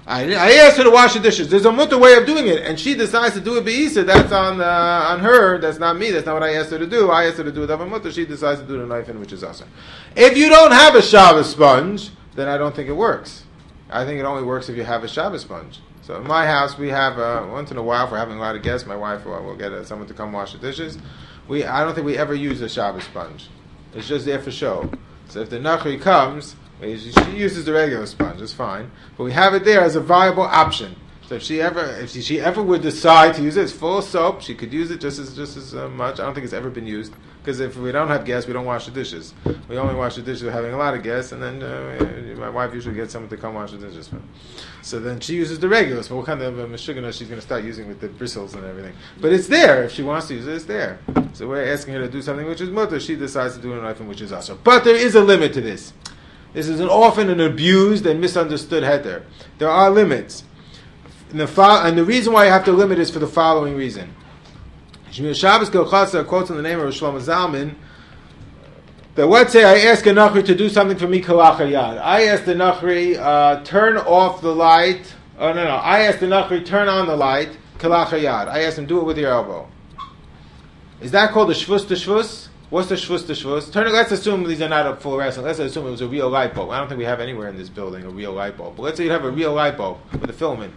I, I asked her to wash the dishes. There's a mutter way of doing it, and she decides to do it be'isa. That's on uh, on her. That's not me. That's not what I asked her to do. I asked her to do it of a mutter. She decides to do the knife in, which is awesome. If you don't have a Shabbos sponge, then I don't think it works. I think it only works if you have a Shabbos sponge. So in my house, we have uh, once in a while, if we're having a lot of guests, my wife will, will get uh, someone to come wash the dishes. We I don't think we ever use a Shabbos sponge. It's just there for show. So if the Nachri comes, she uses the regular sponge. It's fine, but we have it there as a viable option. So if she ever, if she, she ever would decide to use it, it's full of soap. She could use it just as just as uh, much. I don't think it's ever been used because if we don't have guests, we don't wash the dishes. We only wash the dishes with having a lot of guests, and then uh, my wife usually gets someone to come wash the dishes for. So then she uses the regular. So what kind of uh, meshugana she's going to start using with the bristles and everything? But it's there if she wants to use it. It's there. So we're asking her to do something which is mutter. She decides to do an item which is also. But there is a limit to this. This is an often an abused and misunderstood heter. There are limits. And the, fo- and the reason why you have to limit is for the following reason. Shmir Shabbos Gilchasa quotes in the name of Shlomo Zalman that let's say I ask a Nachri to do something for me kalach hayad. I ask the Nachri, uh, turn off the light. Oh, no, no. I ask the Nachri, turn on the light, kalach hayad. I ask him, do it with your elbow. Is that called a shvus to shvus? What's the shvus to shvus? Turn, let's assume these are not up full wrestling. Let's assume it was a real light bulb. I don't think we have anywhere in this building a real light bulb. But let's say you have a real light bulb with a filament.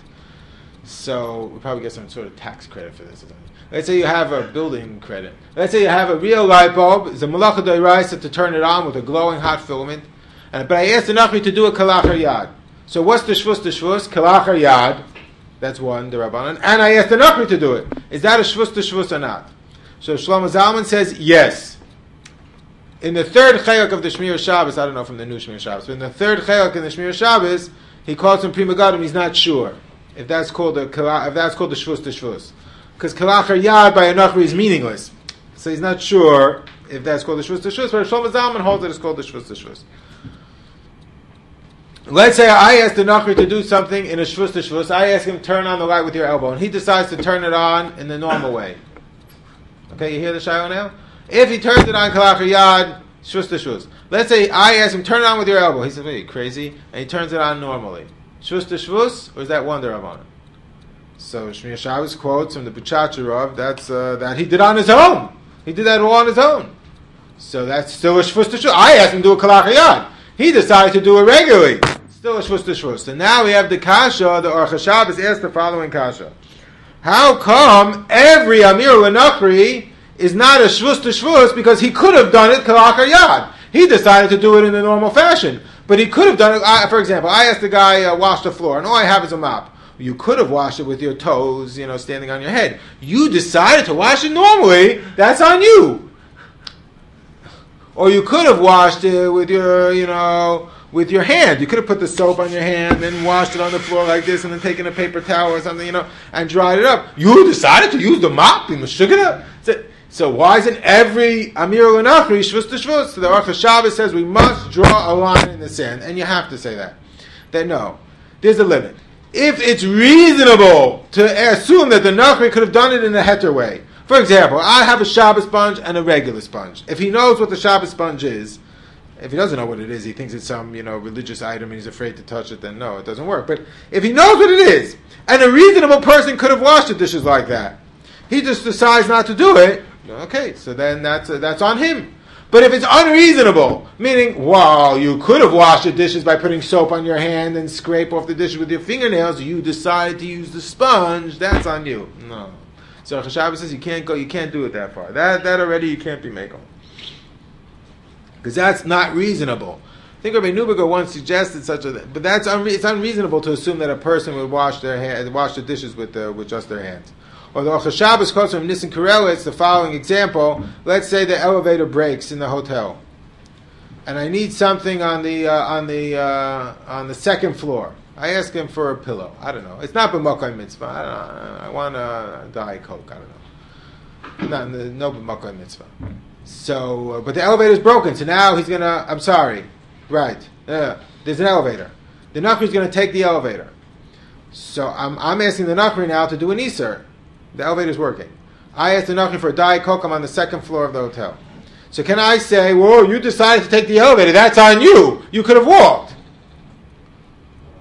So we probably get some sort of tax credit for this. Let's say you have a building credit. Let's say you have a real light bulb. It's a malacha d'oraisa to turn it on with a glowing hot filament. And, but I asked the Nachri to do a kalach yad. So what's the shvus to shvus? Kalach yad. That's one, the Rabbanan. And I asked the Nachri to do it. Is that a shvus to shvus or not? So Shlomo Zalman says yes. In the third chayok of the Shmir Shabbos, I don't know from the new Shmir Shabbos, but in the third chayok in the Shmir Shabbos, he calls him Prima Gadim. He's not sure if that's called a if that's called the shvus to shvus, because kalach yad by a nachri is meaningless. So he's not sure if that's called the shvus to shvus. But Shlomo Zalman holds that it's called the shvus to shvus. Let's say I ask the nachri to do something in a shvus to shvus. I ask him turn on the light with your elbow, and he decides to turn it on in the normal way. Okay, you hear the shayla now? If he turns it on kalach yad, shvus to shvus. Let's say I ask him turn it on with your elbow. He says, "Wait, you crazy?" And he turns it on normally. Shvus to shvus, or is that one Rabbanan? So Shmir Shabbos quotes from the Buchacherov that's uh, that he did on his own. He did that all on his own. So that's still a shvus to shvus. I asked him to do a kalach yad. He decided to do it regularly. Still a shvus to shvus. And now we have the kasha. The Aruch HaShabbos asked the following kasha: how come every Amir L'Nachri is not a shvus to shvus because he could have done it kalach yad? He decided to do it in the normal fashion. But he could have done it, I, for example, I asked the guy, uh, wash the floor, and all I have is a mop. You could have washed it with your toes, you know, standing on your head. You decided to wash it normally, that's on you. Or you could have washed it with your, you know, with your hand. You could have put the soap on your hand, and washed it on the floor like this, and then taken a paper towel or something, you know, and dried it up. You decided to use the mop, you mashugana. So why isn't every Amir L'Nachri shvus to shvus? So the Aruch HaShabbos says we must draw a line in the sand, and you have to say that. That no, there's a limit. If it's reasonable to assume that the Nachri could have done it in a heter way, for example, I have a Shabbos sponge and a regular sponge. If he knows what the Shabbos sponge is, if he doesn't know what it is, he thinks it's some, you know, religious item and he's afraid to touch it, then no, it doesn't work. But if he knows what it is, and a reasonable person could have washed the dishes like that, he just decides not to do it, okay, so then that's uh, that's on him. But if it's unreasonable, meaning, wow, you could have washed the dishes by putting soap on your hand and scrape off the dishes with your fingernails, you decided to use the sponge, that's on you. No. So Chashabbos says you can't go, you can't do it that far. That that already you can't be making. Because that's not reasonable. I think Rabbi Neuberger once suggested such a, but that's unre- it's unreasonable to assume that a person would wash their hand, wash the dishes with uh, with just their hands. Or the Aruch HaShabbos quotes from Nissen Karelitz the following example. Let's say the elevator breaks in the hotel, and I need something on the uh, on the uh, on the second floor. I ask him for a pillow. I don't know. It's not b'makom mitzvah. I don't know. I want a Diet Coke. I don't know. Not no b'makom mitzvah. So, uh, but the elevator's broken. So now he's gonna. I'm sorry. Right. Uh, there's an elevator. The Nachri's gonna take the elevator. So I'm I'm asking the Nachri now to do an Iser. The elevator's working. I asked the Nachri for a Diet Coke. I'm on the second floor of the hotel. So can I say, whoa, you decided to take the elevator. That's on you. You could have walked.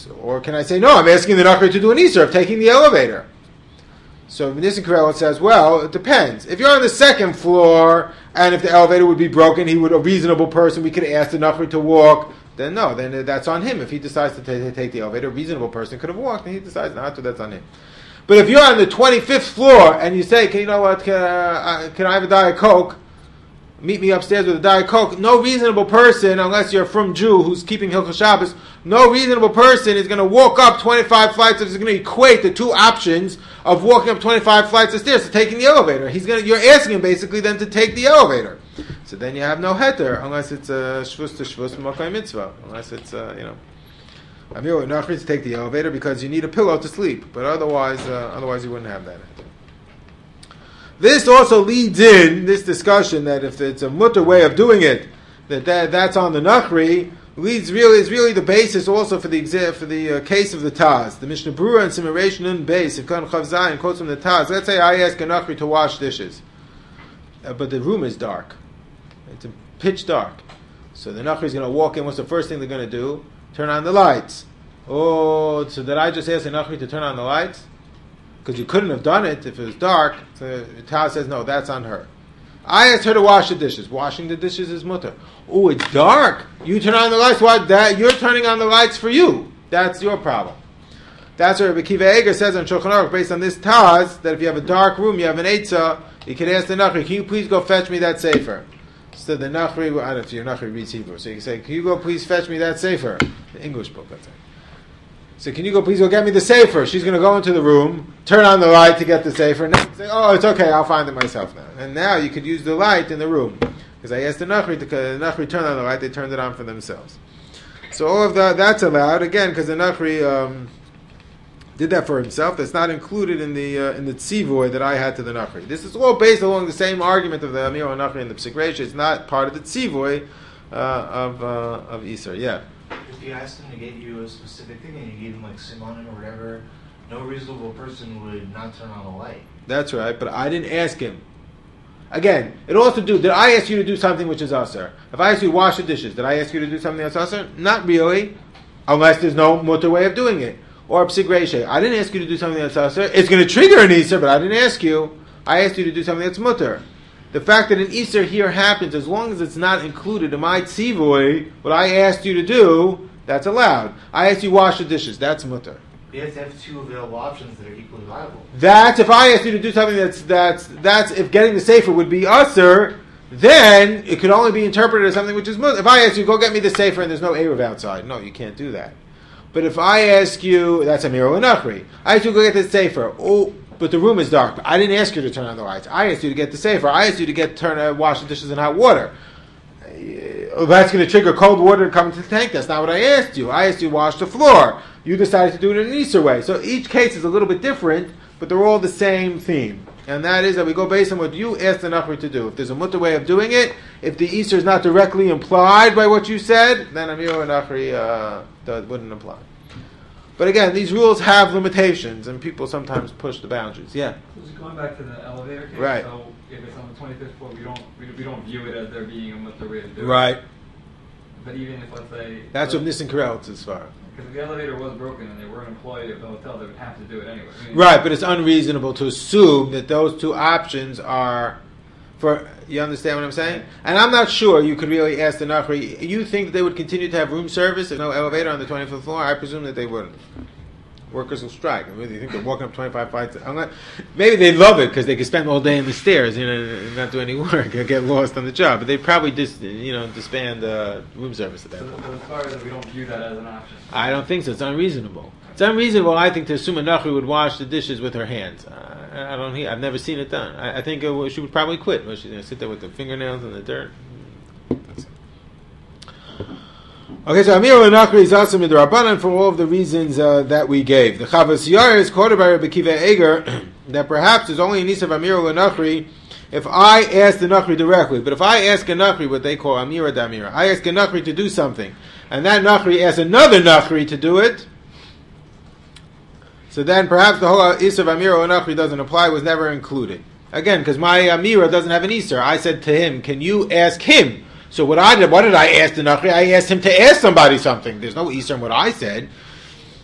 Or can I say, no, I'm asking the Nachri to do an Isser of taking the elevator? So Nissen Karel says, well, it depends. If you're on the second floor, and if the elevator would be broken, he would, a reasonable person, we could ask the Nachri to walk, then no, then that's on him. If he decides to t- take the elevator, a reasonable person could have walked, and he decides not to, that's on him. But if you're on the twenty-fifth floor, and you say, can, you know what, can, uh, can I have a Diet Coke? Meet me upstairs with a Diet Coke. No reasonable person, unless you're from Jew who's keeping Hilchos Shabbos, no reasonable person is going to walk up twenty-five flights, is going to equate the two options of walking up twenty-five flights of stairs to taking the elevator. He's going to, you're asking him basically then to take the elevator. So then you have no heter, unless it's a shvus to shvus makay mitzvah, unless it's, uh, you know, Amir Nachri to take the elevator because you need a pillow to sleep, but otherwise, uh, otherwise you wouldn't have that heter. This also leads in this discussion that if it's a mutter way of doing it, that, that that's on the Nachri, leads really is really the basis also for the exa- for the uh, case of the Taz. The Mishnah Berurah and Simmeration in base, if Kan Chav Zayin quotes from the Taz. Let's say I ask a Nachri to wash dishes, uh, but the room is dark. It's pitch dark. So the Nachri is going to walk in. What's the first thing they're going to do? Turn on the lights. Oh, so did I just ask the Nachri to turn on the lights? Because you couldn't have done it if it was dark. So the Taz says, no, that's on her. I asked her to wash the dishes. Washing the dishes is mutter. Oh, it's dark. You turn on the lights. What? That you're turning on the lights for you. That's your problem. That's what Rabbi Akiva Eiger says on Shulchan Aruch, based on this Taz, that if you have a dark room, you have an Eitzah, you can ask the Nachri, can you please go fetch me that sefer? So the Nachri, I don't know if your Nachri reads Hebrew, so you can say, can you go please fetch me that sefer? The English book, let's say. So can you go please go get me the sefer? She's going to go into the room, turn on the light to get the sefer, and then say, oh, it's okay, I'll find it myself now. And now you could use the light in the room. Because I asked the Nachri to the Nachri turn on the light, they turned it on for themselves. So all of that, that's allowed, again, because the Nachri um, did that for himself. That's not included in the uh, in the tzivoy that I had to the Nachri. This is all based along the same argument of the Amir and Nachri and the Psik Reish. It's not part of the tzivoy uh, of, uh, of Isser. Yeah. If you asked him to get you a specific thing and you gave him like simonim or whatever, no reasonable person would not turn on the light. That's right, but I didn't ask him. Again, it also do. Did I ask you to do something which is asur? If I ask you to wash the dishes, did I ask you to do something that's asur? Not really, unless there's no mutter way of doing it. Or psik reishe. I didn't ask you to do something that's asur. It's going to trigger an isur, but I didn't ask you. I asked you to do something that's mutter. The fact that an isur here happens, as long as it's not included in my tzivoy, what I asked you to do, that's allowed. I asked you to wash the dishes. That's mutter. You have to have two available options that are equally viable. That's if I asked you to do something that's that's that's if getting the sefer would be usher, then it could only be interpreted as something which is mutter. If I ask you, go get me the sefer and there's no Eruv outside, no, you can't do that. But if I ask you, that's a Amir Nachri. I ask you to go get the sefer. Oh, but the room is dark. I didn't ask you to turn on the lights. I asked you to get the sefer. I asked you to get turn uh, wash the dishes in hot water. Uh, that's going to trigger cold water to come into the tank. That's not what I asked you. I asked you to wash the floor. You decided to do it in an Easter way. So each case is a little bit different, but they're all the same theme. And that is that we go based on what you asked the Nachri to do. If there's a mutter way of doing it, if the Easter is not directly implied by what you said, then Amir and Nachri uh, that wouldn't apply. But again, these rules have limitations, and people sometimes push the boundaries. Yeah? So going back to the elevator case, right. So if it's on the twenty-fifth floor, we don't we, we don't view it as there being a mutter way to do it. Right. But even if, let's say... That's what Nissen Karel is far. Because if the elevator was broken and they were an employee of the hotel, they would have to do it anyway. I mean, right, but it's unreasonable to assume that those two options are for... You understand what I'm saying? And I'm not sure you could really ask the Nachri, you think that they would continue to have room service if no elevator on the twenty-fifth floor? I presume that they wouldn't. Workers will strike. I really think they're walking up twenty-five flights. I'm not, maybe they love it because they could spend all day in the stairs, you know, and not do any work or get lost on the job. But they probably just, you know, disband uh, room service at that so, point. so as far as we don't view that as an option. I don't think so. It's unreasonable. It's unreasonable, I think, to assume a Nachri would wash the dishes with her hands. Uh, I don't. I've never seen it done. I, I think it, she would probably quit. She's going to sit there with the fingernails in the dirt. That's it. Okay, so Amir Nachri is also midrabanan for all of the reasons uh, that we gave. The Chavos Yair is quoted by Rabbi Akiva Eiger that perhaps there's only a niece of Amir Nachri if I ask the Nachri directly. But if I ask a Nachri, what they call Amira Damira, I ask a Nachri to do something, and that Nachri asks another Nachri to do it, so then perhaps the whole Isser of Amira Nachri doesn't apply, was never included. Again, because my Amira doesn't have an Isser. I said to him, can you ask him? So what I did, what did I ask the Nachri? I asked him to ask somebody something. There's no Isser in what I said.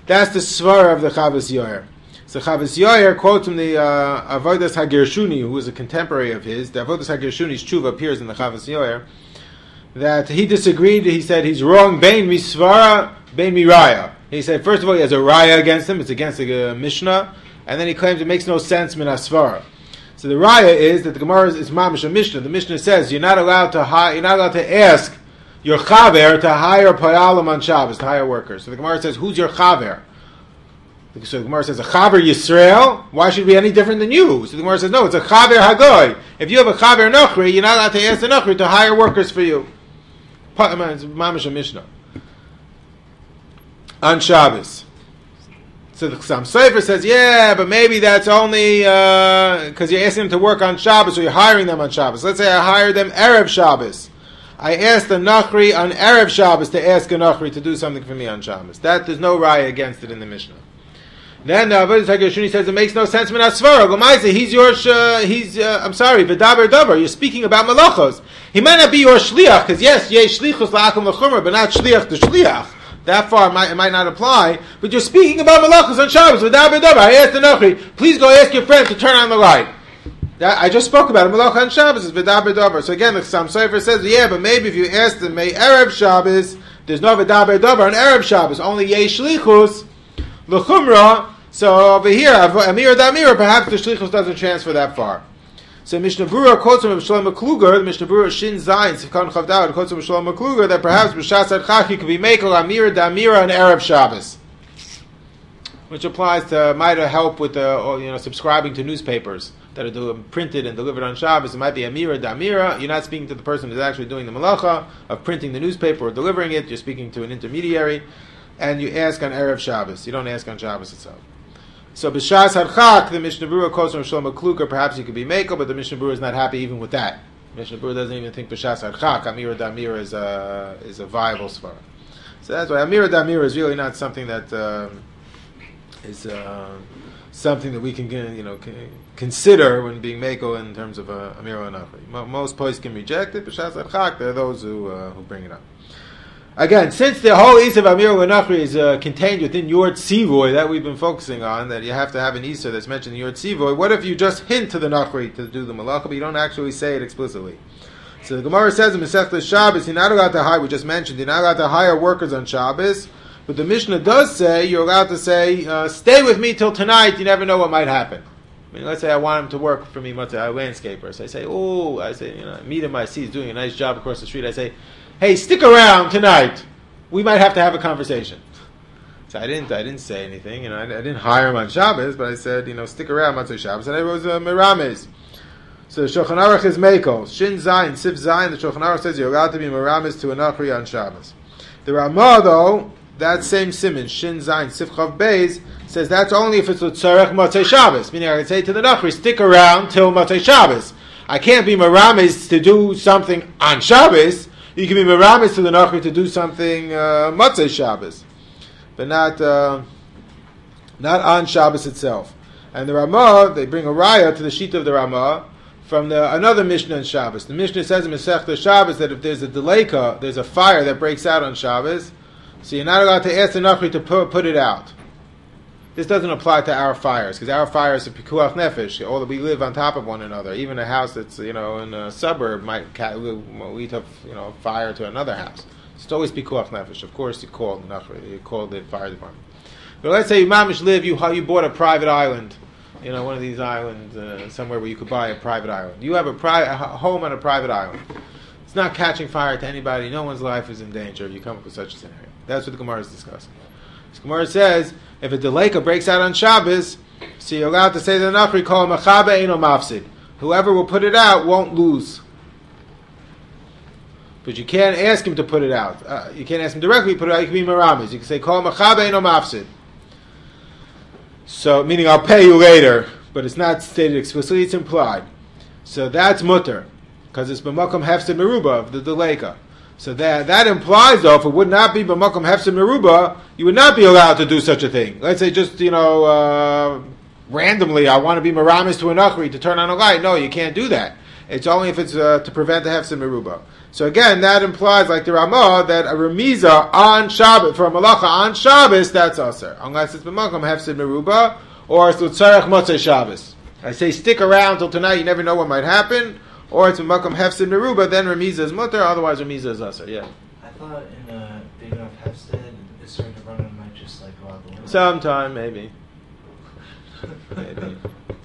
That's the svara of the Chavas Yoyer. So Chavas Yoyer quotes from the uh, Avodas HaGershuni, who was a contemporary of his. The Avodas HaGershuni's tshuva appears in the Chavas Yoyer, that he disagreed. He said he's wrong. Bein misvara, bein miraya. He said, first of all, he has a raya against him. It's against the uh, Mishnah. And then he claims it makes no sense min asvara. So the raya is that the Gemara is, is mamish a Mishnah. The Mishnah says you're not allowed to hi- you're not allowed to ask your chaver to hire payalim on Shabbos, to hire workers. So the Gemara says, who's your chaver? So the Gemara says, a chaver Yisrael, why should it be any different than you? So the Gemara says, no, it's a chaver hagoy. If you have a chaver nochri, you're not allowed to ask the nochri to hire workers for you. It's mamish a Mishnah. On Shabbos. So the Chassam Sofer says, yeah, but maybe that's only because uh, you're asking them to work on Shabbos, or you're hiring them on Shabbos. Let's say I hired them Erev Shabbos. I asked a Nachri on Erev Shabbos to ask a Nachri to do something for me on Shabbos. That, there's no raya against it in the Mishnah. Then uh, Avodas HaGershuni says it makes no sense. Minasvara, Gomaisa, he's your, uh, he's, uh, I'm sorry, V'daber davar, you're speaking about malachos. He might not be your shliach, because yes, yeh shlichus la'akum l'chumra, but not shliach to shliach. That far it might, it might not apply, but you're speaking about malachos on Shabbos. V'daber davar, I asked the Nachri, please go ask your friend to turn on the light. That, I just spoke about it. Malach on Shabbos is v'daber davar. So again, the Chassam Sofer says, yeah, but maybe if you ask them, may Erev Shabbos, there's no v'daber davar on Erev Shabbos, only yeh shlichus l'chumra. So over here, Amir Damira, perhaps the shlichus doesn't transfer that far. So Mishnah Berurah quotes from Shlomo Kluger, the Mishnah Berurah Shin Zayin, Sifkan Chavdad, quotes from Shlomo Kluger that perhaps B'shas Adchaki could be Mekel Amir Damira on Erev Shabbos, which applies to might help with the or, you know subscribing to newspapers that are do, printed and delivered on Shabbos. It might be Amira Damira. You're not speaking to the person who's actually doing the malacha of printing the newspaper or delivering it. You're speaking to an intermediary, and you ask on Erev Shabbos. You don't ask on Shabbos itself. So b'shas hadchak, the Mishnah Berurah quotes from Shlomo Kluger, perhaps he could be mekel, but the Mishnah Berurah is not happy even with that. Mishnah Berurah doesn't even think b'shas hadchak, Amira Damira is a, is a viable svara. So that's why Amira Damira is really not something that um, is uh, something that we can you know consider when being mekel in terms of uh, Amira and Achri. Most posts can reject it, b'shas hadchak, there are those who uh, who bring it up. Again, since the whole Issa of Amir Nachri is uh, contained within your Tzivoy that we've been focusing on, that you have to have an Issa that's mentioned in your Tzivoy, what if you just hint to the Nachri to do the Malacha, but you don't actually say it explicitly? So the Gemara says in Masechta Shabbos, you're not allowed to hire, we just mentioned, you're not allowed to hire workers on Shabbos, but the Mishnah does say you're allowed to say, uh, stay with me till tonight, you never know what might happen. I mean, let's say I want him to work for me, a landscaper. So I say, oh, I say, you know, meet him, I see he's doing a nice job across the street. I say, hey, stick around tonight. We might have to have a conversation. So I didn't, I didn't say anything. You know, I, I didn't hire him on Shabbos, but I said, you know, stick around Motzei Shabbos. And I was uh, Merames. So the Shulchan Aruch is Mekel. Shin Zayin, Sif Zayin. The Shulchan Aruch says you're allowed to be Merames to a Nachri on Shabbos. The Ramah, though, that same siman, Shin Zayin, Sif Chav Beis, says that's only if it's a Tzarech Motzei Shabbos. Meaning I can say to the Nachri, stick around till Motzei Shabbos. I can't be Merames to do something on Shabbos. You can be meramis to the Nachri to do something uh, Motzei Shabbos, but not uh, not on Shabbos itself. And the Ramah, they bring a raya to the sheet of the Ramah from the, another Mishnah in Shabbos. The Mishnah says in Masechta Shabbos that if there's a deleka, there's a fire that breaks out on Shabbos, so you're not allowed to ask the Nachri to put, put it out. This doesn't apply to our fires, because our fires are pikuach nefesh. All that we live on top of one another. Even a house that's you know in a suburb might lead to you know fire to another house. It's always pikuach nefesh. Of course, you call the you call the fire department. But let's say you mamish live, you you bought a private island, you know one of these islands uh, somewhere where you could buy a private island. You have a private home on a private island. It's not catching fire to anybody. No one's life is in danger if you come up with such a scenario. That's what the Gemara is discussing. The Gemara says, if a deleka breaks out on Shabbos, so you're allowed to say to the Nachri, call him Machabe Eino Mafsid. Whoever will put it out won't lose. But you can't ask him to put it out. Uh, you can't ask him directly to put it out. You can be Meramis. You can say, call him Machabe Eino Mafsid. So, meaning I'll pay you later, but it's not stated explicitly, it's implied. So that's mutter, because it's B'makom Hefsid Meruba of the deleka. So that that implies, though, if it would not be b'makom hefsed meruba, you would not be allowed to do such a thing. Let's say just, you know, uh, randomly, I want to be meramis to a nachri to turn on a light. No, you can't do that. It's only if it's uh, to prevent the hefsed meruba. So again, that implies, like the Ramah, that a remiza on Shabbos, for a malacha on Shabbos, that's aser. Unless it's b'makom hefsid meruba, or it's l'tzarech motzei Shabbos. I say stick around till tonight, you never know what might happen, or it's b'makom hefsid meruba, then remiza is mutter, otherwise remiza is aser, yeah. I thought in a big enough hefsid, a certain runner might just like go out the window. Sometime, maybe. maybe. Maybe.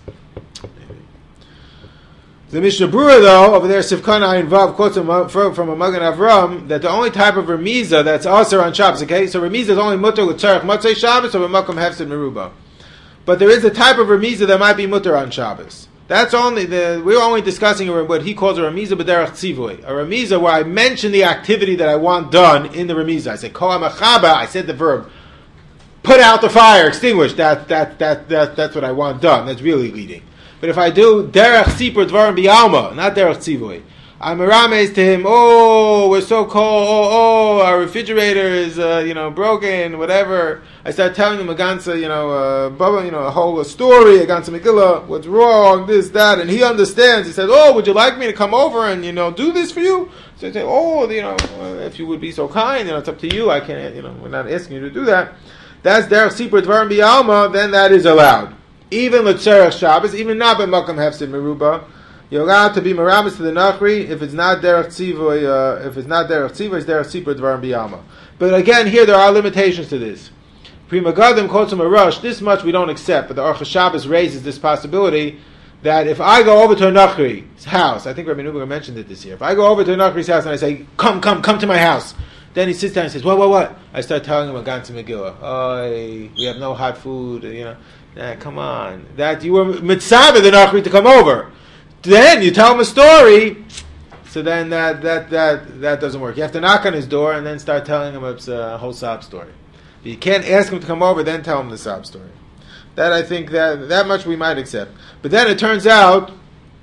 The Mishnah Brura, though, over there, Sivkan Ayin Vav, quotes from, from a Magen Avram, that the only type of remiza that's aser on Shabbos, okay? So remiza is only mutter with tzarech motzei Shabbos, or b'makom hefsid meruba. But there is a type of remiza that might be mutter on Shabbos. That's only, the we're only discussing what he calls a remiza b'derech tzivui. A remiza where I mention the activity that I want done in the remiza. I say, kol ha'machaba, I said the verb, put out the fire, extinguish, that, that, that, that, that's what I want done. That's really leading. But if I do derech sipur dvarim b'yalma, not derech tzivui, I'm merames to him. Oh, we're so cold. Oh, oh, our refrigerator is, uh, you know, broken. Whatever. I start telling him a ganza, you know, uh, bubba, you know, a whole story, a ganza Megillah, what's wrong, this, that, and he understands. He says, "Oh, would you like me to come over and you know do this for you?" So I say, "Oh, you know, uh, if you would be so kind, you know, it's up to you. I can't, you know, we're not asking you to do that." That's derech sipur dvarim b'yalma. Then that is allowed. Even l'tzarech Shabbos, even not b'makom hefsid meruba, you're allowed to be meramis to the nachri if it's not derech tzivui. Uh, if it's not derech tzivui, it's derech sipur dvarim b'yalma. But again, here there are limitations to this. Pri Megadim quotes him a rush. This much we don't accept, but the Aruch Shabbos raises this possibility that if I go over to a nachri's house, I think Rabbi Nuber mentioned it this year. If I go over to a nachri's house and I say, "Come, come, come to my house," then he sits down and says, "What, what, what?" I start telling him a ganze Megillah. Oh, we have no hot food, you know. Nah, come on. That you were mitzvah the nachri to come over. Then you tell him a story. So then that that that that doesn't work. You have to knock on his door and then start telling him a whole sob story. You can't ask him to come over, then tell him the sob story. That I think that that much we might accept. But then it turns out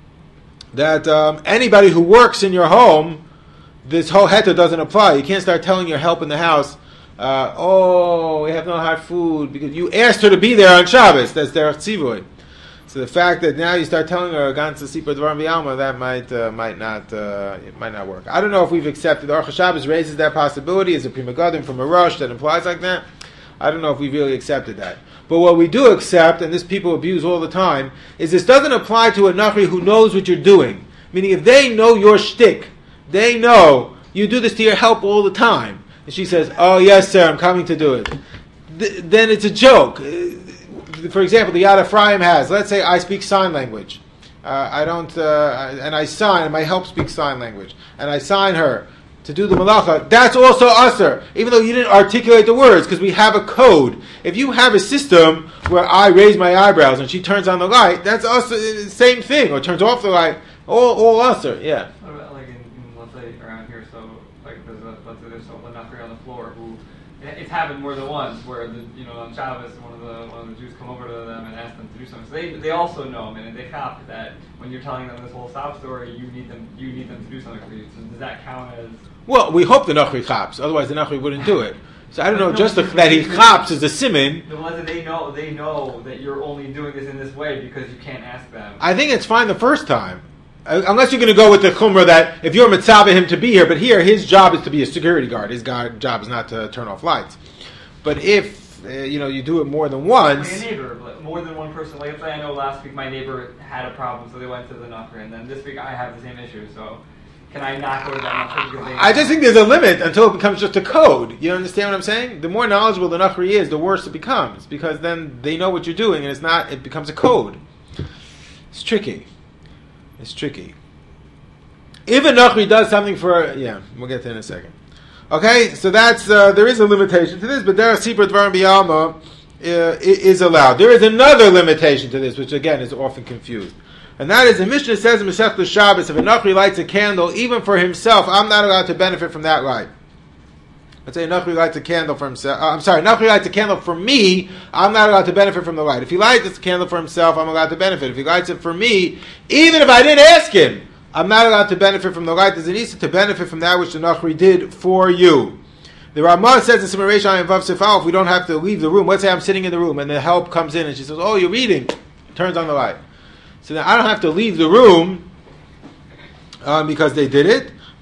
that um, anybody who works in your home, this whole heta doesn't apply. You can't start telling your help in the house, Uh, oh, we have no hot food because you asked her to be there on Shabbos. That's derech tzivui. So the fact that now you start telling her ganze sipur dvarim b'yalma, that might uh, might not uh, it might not work. I don't know if we've accepted. Aruch Shabbos raises that possibility as a Pri Megadim from a rush that implies like that. I don't know if we've really accepted that. But what we do accept, and this people abuse all the time, is this doesn't apply to a nachri who knows what you're doing. Meaning, if they know your shtick, they know you do this to your help all the time. And she says, "Oh yes, sir, I'm coming to do it." Th- then it's a joke. For example, the Yad Ephraim has. Let's say I speak sign language. Uh, I don't, uh, and I sign. And my help speaks sign language, and I sign her to do the malacha. That's also usher, even though you didn't articulate the words, because we have a code. If you have a system where I raise my eyebrows and she turns on the light, that's usher. Same thing, or turns off the light. All, all usher. Yeah. What about like in, in let's say around here? So like there's a, let's say there's someone not on the floor who it's happened more than once where the, you know on Shabbos one of the one of the Jews come over to them and ask them to do something. So they they also know, I mean, and they cop that when you're telling them this whole sob story, you need them you need them to do something for you. So does that count as? Well, we hope the Nachri chaps, otherwise the Nachri wouldn't do it. So I don't know, just the, that he chaps is a simin. The ones that they know, they know that you're only doing this in this way because you can't ask them. I think it's fine the first time. Uh, unless you're going to go with the chumrah that if you're mitzvah him to be here, but here his job is to be a security guard. His guard, job is not to turn off lights. But if, uh, you know, you do it more than once... Like a neighbor, more than one person. Like, I know last week my neighbor had a problem, so they went to the Nachri, and then this week I have the same issue, so... Can I not go to that Nachri because they... I just think there's a limit until it becomes just a code. You understand what I'm saying? The more knowledgeable the Nachri is, the worse it becomes. Because then they know what you're doing, and it's not, it becomes a code. It's tricky. It's tricky. If a Nachri does something for... Yeah, we'll get to it in a second. Okay, so that's... Uh, there is a limitation to this, but there are Sipur Dvarim B'Yalma uh, is allowed. There is another limitation to this, which again is often confused. And that is, the Mishnah says in Masechta Shabbos, if a Nachri lights a candle, even for himself, I'm not allowed to benefit from that light. Let's say a Nachri lights a candle for himself. Uh, I'm sorry, Nachri lights a candle for me, I'm not allowed to benefit from the light. If he lights a candle for himself, I'm allowed to benefit. If he lights it for me, even if I didn't ask him, I'm not allowed to benefit from the light. There's an issa to benefit from that which the Nachri did for you. The Ramah says in Simon Reish Ayin Vav Sifal, if we don't have to leave the room, let's say I'm sitting in the room and the help comes in and she says, "Oh, you're reading," turns on the light. So then I don't have to leave the room um, because they did it,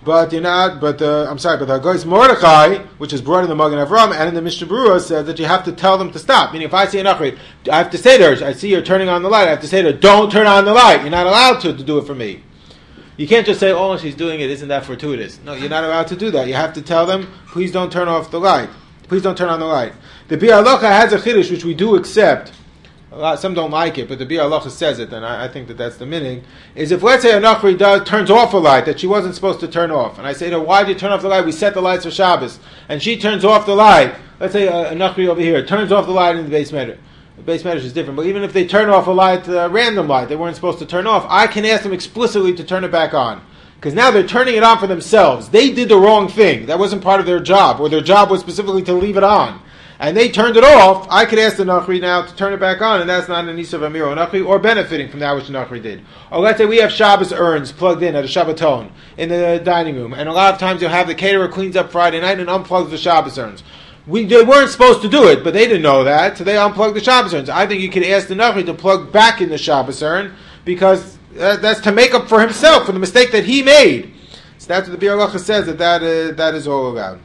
But you're not. But uh, I'm sorry. But the Hagoyis Mordechai, which is brought in the Magen Avram and in the Mishnah Berurah, says that you have to tell them to stop. Meaning, if I see an Nachri, I have to say to her, I see her turning on the light. I have to say to her, don't turn on the light. You're not allowed to, to do it for me. You can't just say, oh, she's doing it. Isn't that fortuitous? No, you're not allowed to do that. You have to tell them, please don't turn off the light. Please don't turn on the light. The Biur Halacha has a chiddush which we do accept. A lot, some don't like it, but the Biur Halacha says it, and I, I think that that's the meaning. Is if let's say a Nachri does turns off a light that she wasn't supposed to turn off, and I say to her, why did you turn off the light? We set the lights for Shabbos, and she turns off the light. Let's say a, a Nachri over here turns off the light in the base medrash. The base medrash is different, but even if they turn off a light, a random light they weren't supposed to turn off, I can ask them explicitly to turn it back on. Because now they're turning it on for themselves. They did the wrong thing. That wasn't part of their job, or their job was specifically to leave it on. And they turned it off. I could ask the Nachri now to turn it back on, and that's not an Isav Amir or Nachri, or benefiting from that which the Nachri did. Or let's say we have Shabbos urns plugged in at a Shabbaton in the dining room, and a lot of times you'll have the caterer cleans up Friday night and unplugs the Shabbos urns. We, they weren't supposed to do it, but they didn't know that, so they unplugged the Shabbos urns. I think you could ask the Nachri to plug back in the Shabbos urn, because uh, that's to make up for himself, for the mistake that he made. So that's what the Biur Halacha says, that that is, that is all allowed.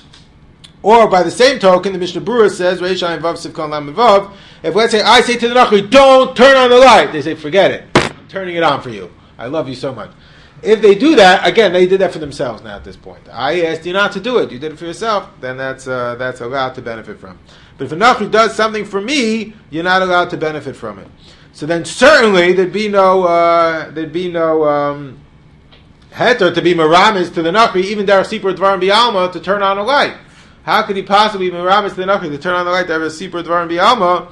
Or by the same token, the Mishnah Berurah says, Reishayim Vav Sivkon Lam Vav, if let's say I say to the Nachri, don't turn on the light, they say, forget it, I'm turning it on for you. I love you so much. If they do that, again, they did that for themselves now at this point. I asked you not to do it, you did it for yourself, then that's uh, that's allowed to benefit from. But if a Nachri does something for me, you're not allowed to benefit from it. So then certainly there'd be no uh, there'd be no um, heter to be meramis to the Nachri, even Dar Sipur Dvarim B'Alma, to turn on a light. How could he possibly be meramis to the Nachri to turn on the light to have a Sipur Dvarim B'Alma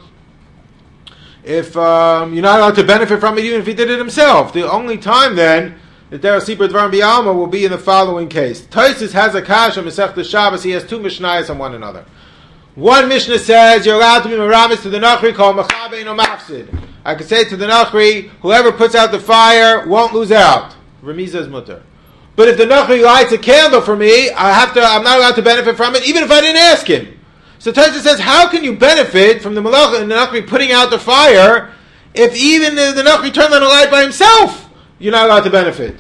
if um, you're not allowed to benefit from it even if he did it himself? The only time then that Dar Sipur Dvarim B'Alma will be in the following case. Tosfos has a kasha Masechta Shabbos. He has two mishnayos on one another. One mishnah says you're allowed to be meramis to the Nachri called Mechabe no Mafsid. I could say to the Nachri, whoever puts out the fire won't lose out. Remiza is mutter. But if the Nachri lights a candle for me, I have to. I'm not allowed to benefit from it, even if I didn't ask him. So Tosfos says, how can you benefit from the Malach and the Nachri putting out the fire if even the, the Nachri turned on the light by himself? You're not allowed to benefit.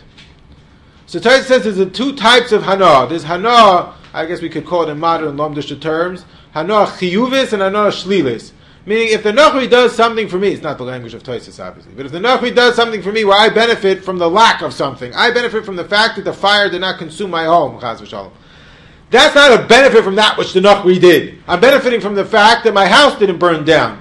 So Tosfos says there's two types of hana. There's hana, I guess we could call it in modern lomdisha terms, hana chiyuvis and hana shlilis. Meaning, if the Nachri does something for me, it's not the language of Tosfos, obviously, but if the Nachri does something for me where I benefit from the lack of something, I benefit from the fact that the fire did not consume my home, chas v'shalom. That's not a benefit from that which the Nachri did. I'm benefiting from the fact that my house didn't burn down.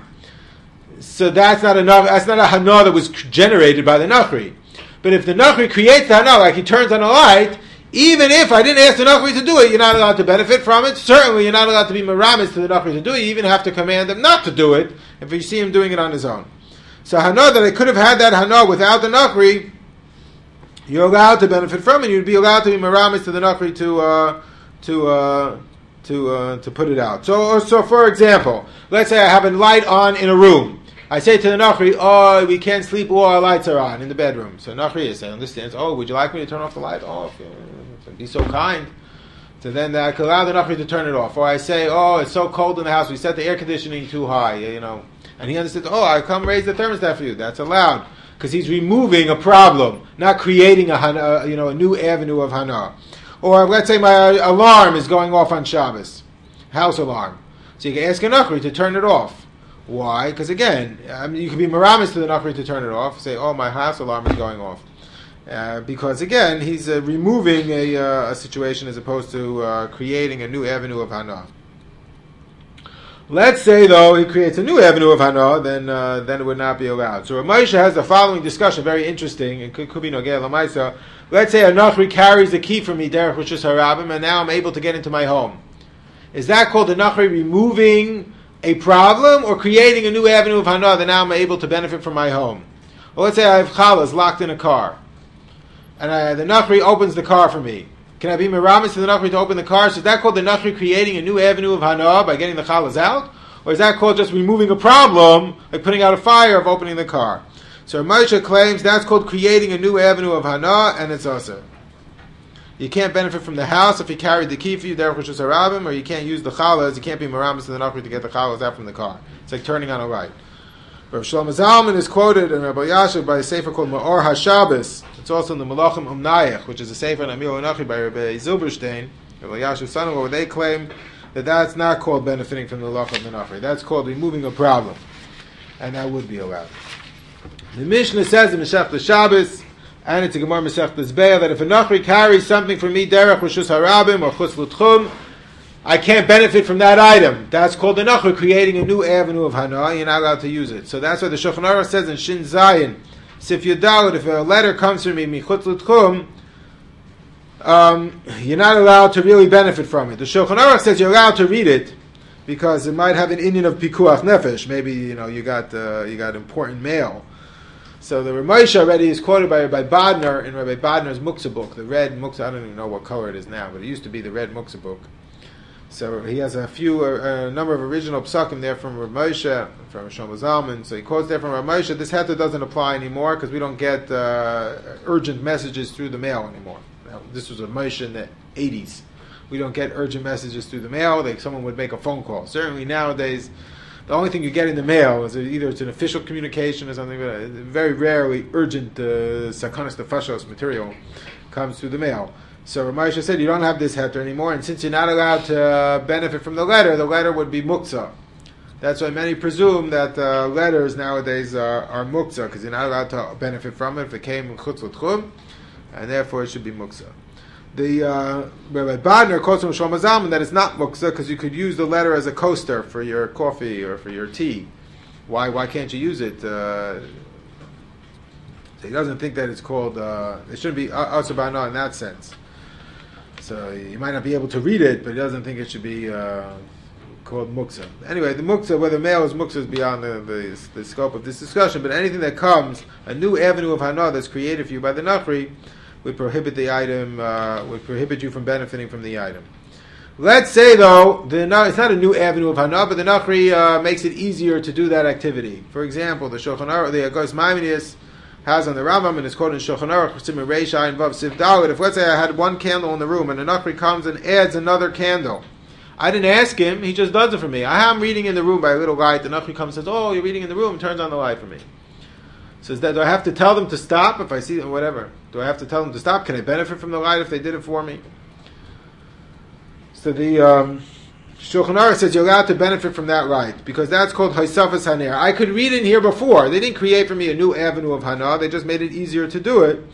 So that's not a that's not a hana that was generated by the Nachri. But if the Nachri creates the hana, like he turns on a light, even if I didn't ask the Nachri to do it, you're not allowed to benefit from it. Certainly, you're not allowed to be meramis to the Nachri to do it. You even have to command him not to do it if you see him doing it on his own. So hana that I could have had that hana without the Nachri, you're allowed to benefit from it. You'd be allowed to be meramis to the Nachri to uh, to uh, to uh, to put it out. So, so for example, let's say I have a light on in a room. I say to the Nachri, oh, we can't sleep while our lights are on in the bedroom. So Nachri is saying, understands, oh, would you like me to turn off the light? Oh, be so kind. So then I could allow the Nachri to turn it off. Or I say, oh, it's so cold in the house, we set the air conditioning too high, you know. And he understands, oh, I come raise the thermostat for you. That's allowed. Because he's removing a problem, not creating a, hana, you know, a new avenue of hana. Or let's say my alarm is going off on Shabbos. House alarm. So you can ask a Nachri to turn it off. Why? Because again, I mean, you can be meramis to the Nachri to turn it off. Say, oh, my house alarm is going off. Uh, because again, he's uh, removing a, uh, a situation as opposed to uh, creating a new avenue of hana. Let's say though he creates a new avenue of hana, then uh, then it would not be allowed. So Moshe has the following discussion, very interesting. It could, could be nogeh l'maisa. Let's say a Nachri carries the key from me derech rishus harabim, and now I'm able to get into my home. Is that called the Nachri removing a problem or creating a new avenue of hana that now I'm able to benefit from my home? Well, let's say I have challahs locked in a car. And I, the Nachri opens the car for me. Can I be meramis to the Nachri to open the car? So is that called the Nachri creating a new avenue of hana by getting the challahs out? Or is that called just removing a problem, like putting out a fire of opening the car? So Moshe claims that's called creating a new avenue of hana, and it's also. You can't benefit from the house if he carried the key for you, derech rishus harabim, or you can't use the challahs, you can't be meramis to the Nachri to get the challahs out from the car. It's like turning on a light. Rav Shlomo Zalman is quoted in Rabbi Yashiv by a sefer called Ma'or HaShabbos, It's also in the Malachim Umnayach, which is a Sefer Amir Onachi by Rabbi Zilberstein, Rabbi Yashu Sanova, where they claim that that's not called benefiting from the Lach of Menachri. That's called removing a problem. And that would be allowed. The Mishnah says in Masechta Shabbos, and it's a Gemara Masechta Zbeah, that if a Nachri carries something from me, derech Rishus Harabim or Chutz L'Tchum, I can't benefit from that item. That's called the Nachri, creating a new avenue of Hana. You're not allowed to use it. So that's why the Shulchan Aruch says in Shin Zayin, Sif Yudalot, if a letter comes from me, Michutz L'Tchum, um, you're not allowed to really benefit from it. The Shulchan Aruch says you're allowed to read it, because it might have an Indian of Pikuach Nefesh. Maybe, you know, you got uh, you got important mail. So the Ramosha already is quoted by Rabbi Bodner in Rabbi Bodner's Muktzah book, the red Muktzah. I don't even know what color it is now, but it used to be the red Muktzah book. So he has a few, uh, a number of original psukim there from Ramosha, from Shlomo Zalman. So he quotes there from Ramosha. This heter doesn't apply anymore because we don't get uh, urgent messages through the mail anymore. Now, this was Ramosha in the eighties. We don't get urgent messages through the mail. Like someone would make a phone call. Certainly nowadays, the only thing you get in the mail is either it's an official communication or something, but very rarely urgent sakanas tefashos material comes through the mail. So Ramosha said you don't have this heter anymore, and since you're not allowed to benefit from the letter, the letter would be muktzah. That's why many presume that uh, letters nowadays are, are muktzah, because you're not allowed to benefit from it if it came in chutz l'tchum, and therefore it should be muktzah. The uh, Rabbi Bodner quotes from Shlomo Zalman that it's not muktzah because you could use the letter as a coaster for your coffee or for your tea. Why why can't you use it? Uh, so he doesn't think that it's called. Uh, it shouldn't be asabana in that sense. So you might not be able to read it, but he doesn't think it should be uh, called muktzah. Anyway, the muktzah, whether male is muktzah, is beyond the, the the scope of this discussion. But anything that comes, a new avenue of hana that's created for you by the Nachri, would prohibit the item, uh, would prohibit you from benefiting from the item. Let's say, though, the, it's not a new avenue of Hana, but the Nachri uh, makes it easier to do that activity. For example, the Shulchan Aruch, the Agos Maimonides has on the Rambam, and it's quoted in Shulchan Aruch, Siman Reish Ayin Vav Siv Dalet. If, let's say, I had one candle in the room, and the Nachri comes and adds another candle. I didn't ask him, he just does it for me. I am reading in the room by a little light, the Nachri comes and says, oh, you're reading in the room, turns on the light for me. Says that, do I have to tell them to stop if I see them, whatever? Do I have to tell them to stop? Can I benefit from the light if they did it for me? So the um, Shulchan Aruch says you're allowed to benefit from that light because that's called Haisafas Haner. I could read in here before. They didn't create for me a new avenue of Hana. They just made it easier to do it.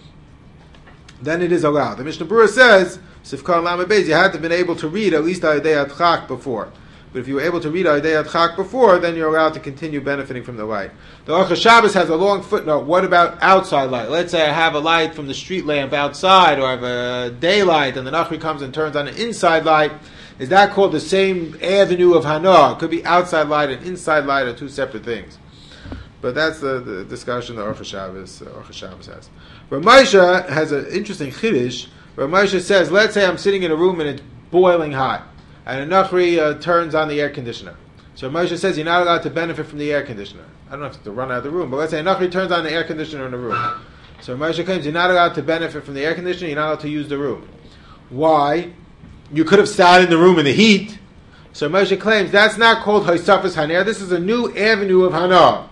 Then it is allowed. The Mishnah Berurah says, Sifkar Lamed Beis, you had to have been able to read at least Ayidei Adchak before. But if you were able to read Ayidei Adchak before, then you're allowed to continue benefiting from the light. The Aruch HaShabbos has a long footnote. What about outside light? Let's say I have a light from the street lamp outside, or I have a daylight, and the Nachri comes and turns on an inside light. Is that called the same avenue of Hana? It could be outside light and inside light are two separate things. But that's the, the discussion the Aruch HaShabbos, uh, Aruch HaShabbos has. Ramosha has an interesting chiddush. Ramosha says, let's say I'm sitting in a room and it's boiling hot, and a Nachri uh, turns on the air conditioner. So Moshe says you're not allowed to benefit from the air conditioner. I don't have to run out of the room, but let's say a Nachri turns on the air conditioner in the room. So Moshe claims you're not allowed to benefit from the air conditioner, you're not allowed to use the room. Why? You could have sat in the room in the heat. So Moshe claims that's not called Haisafas Haner, this is a new avenue of Hana.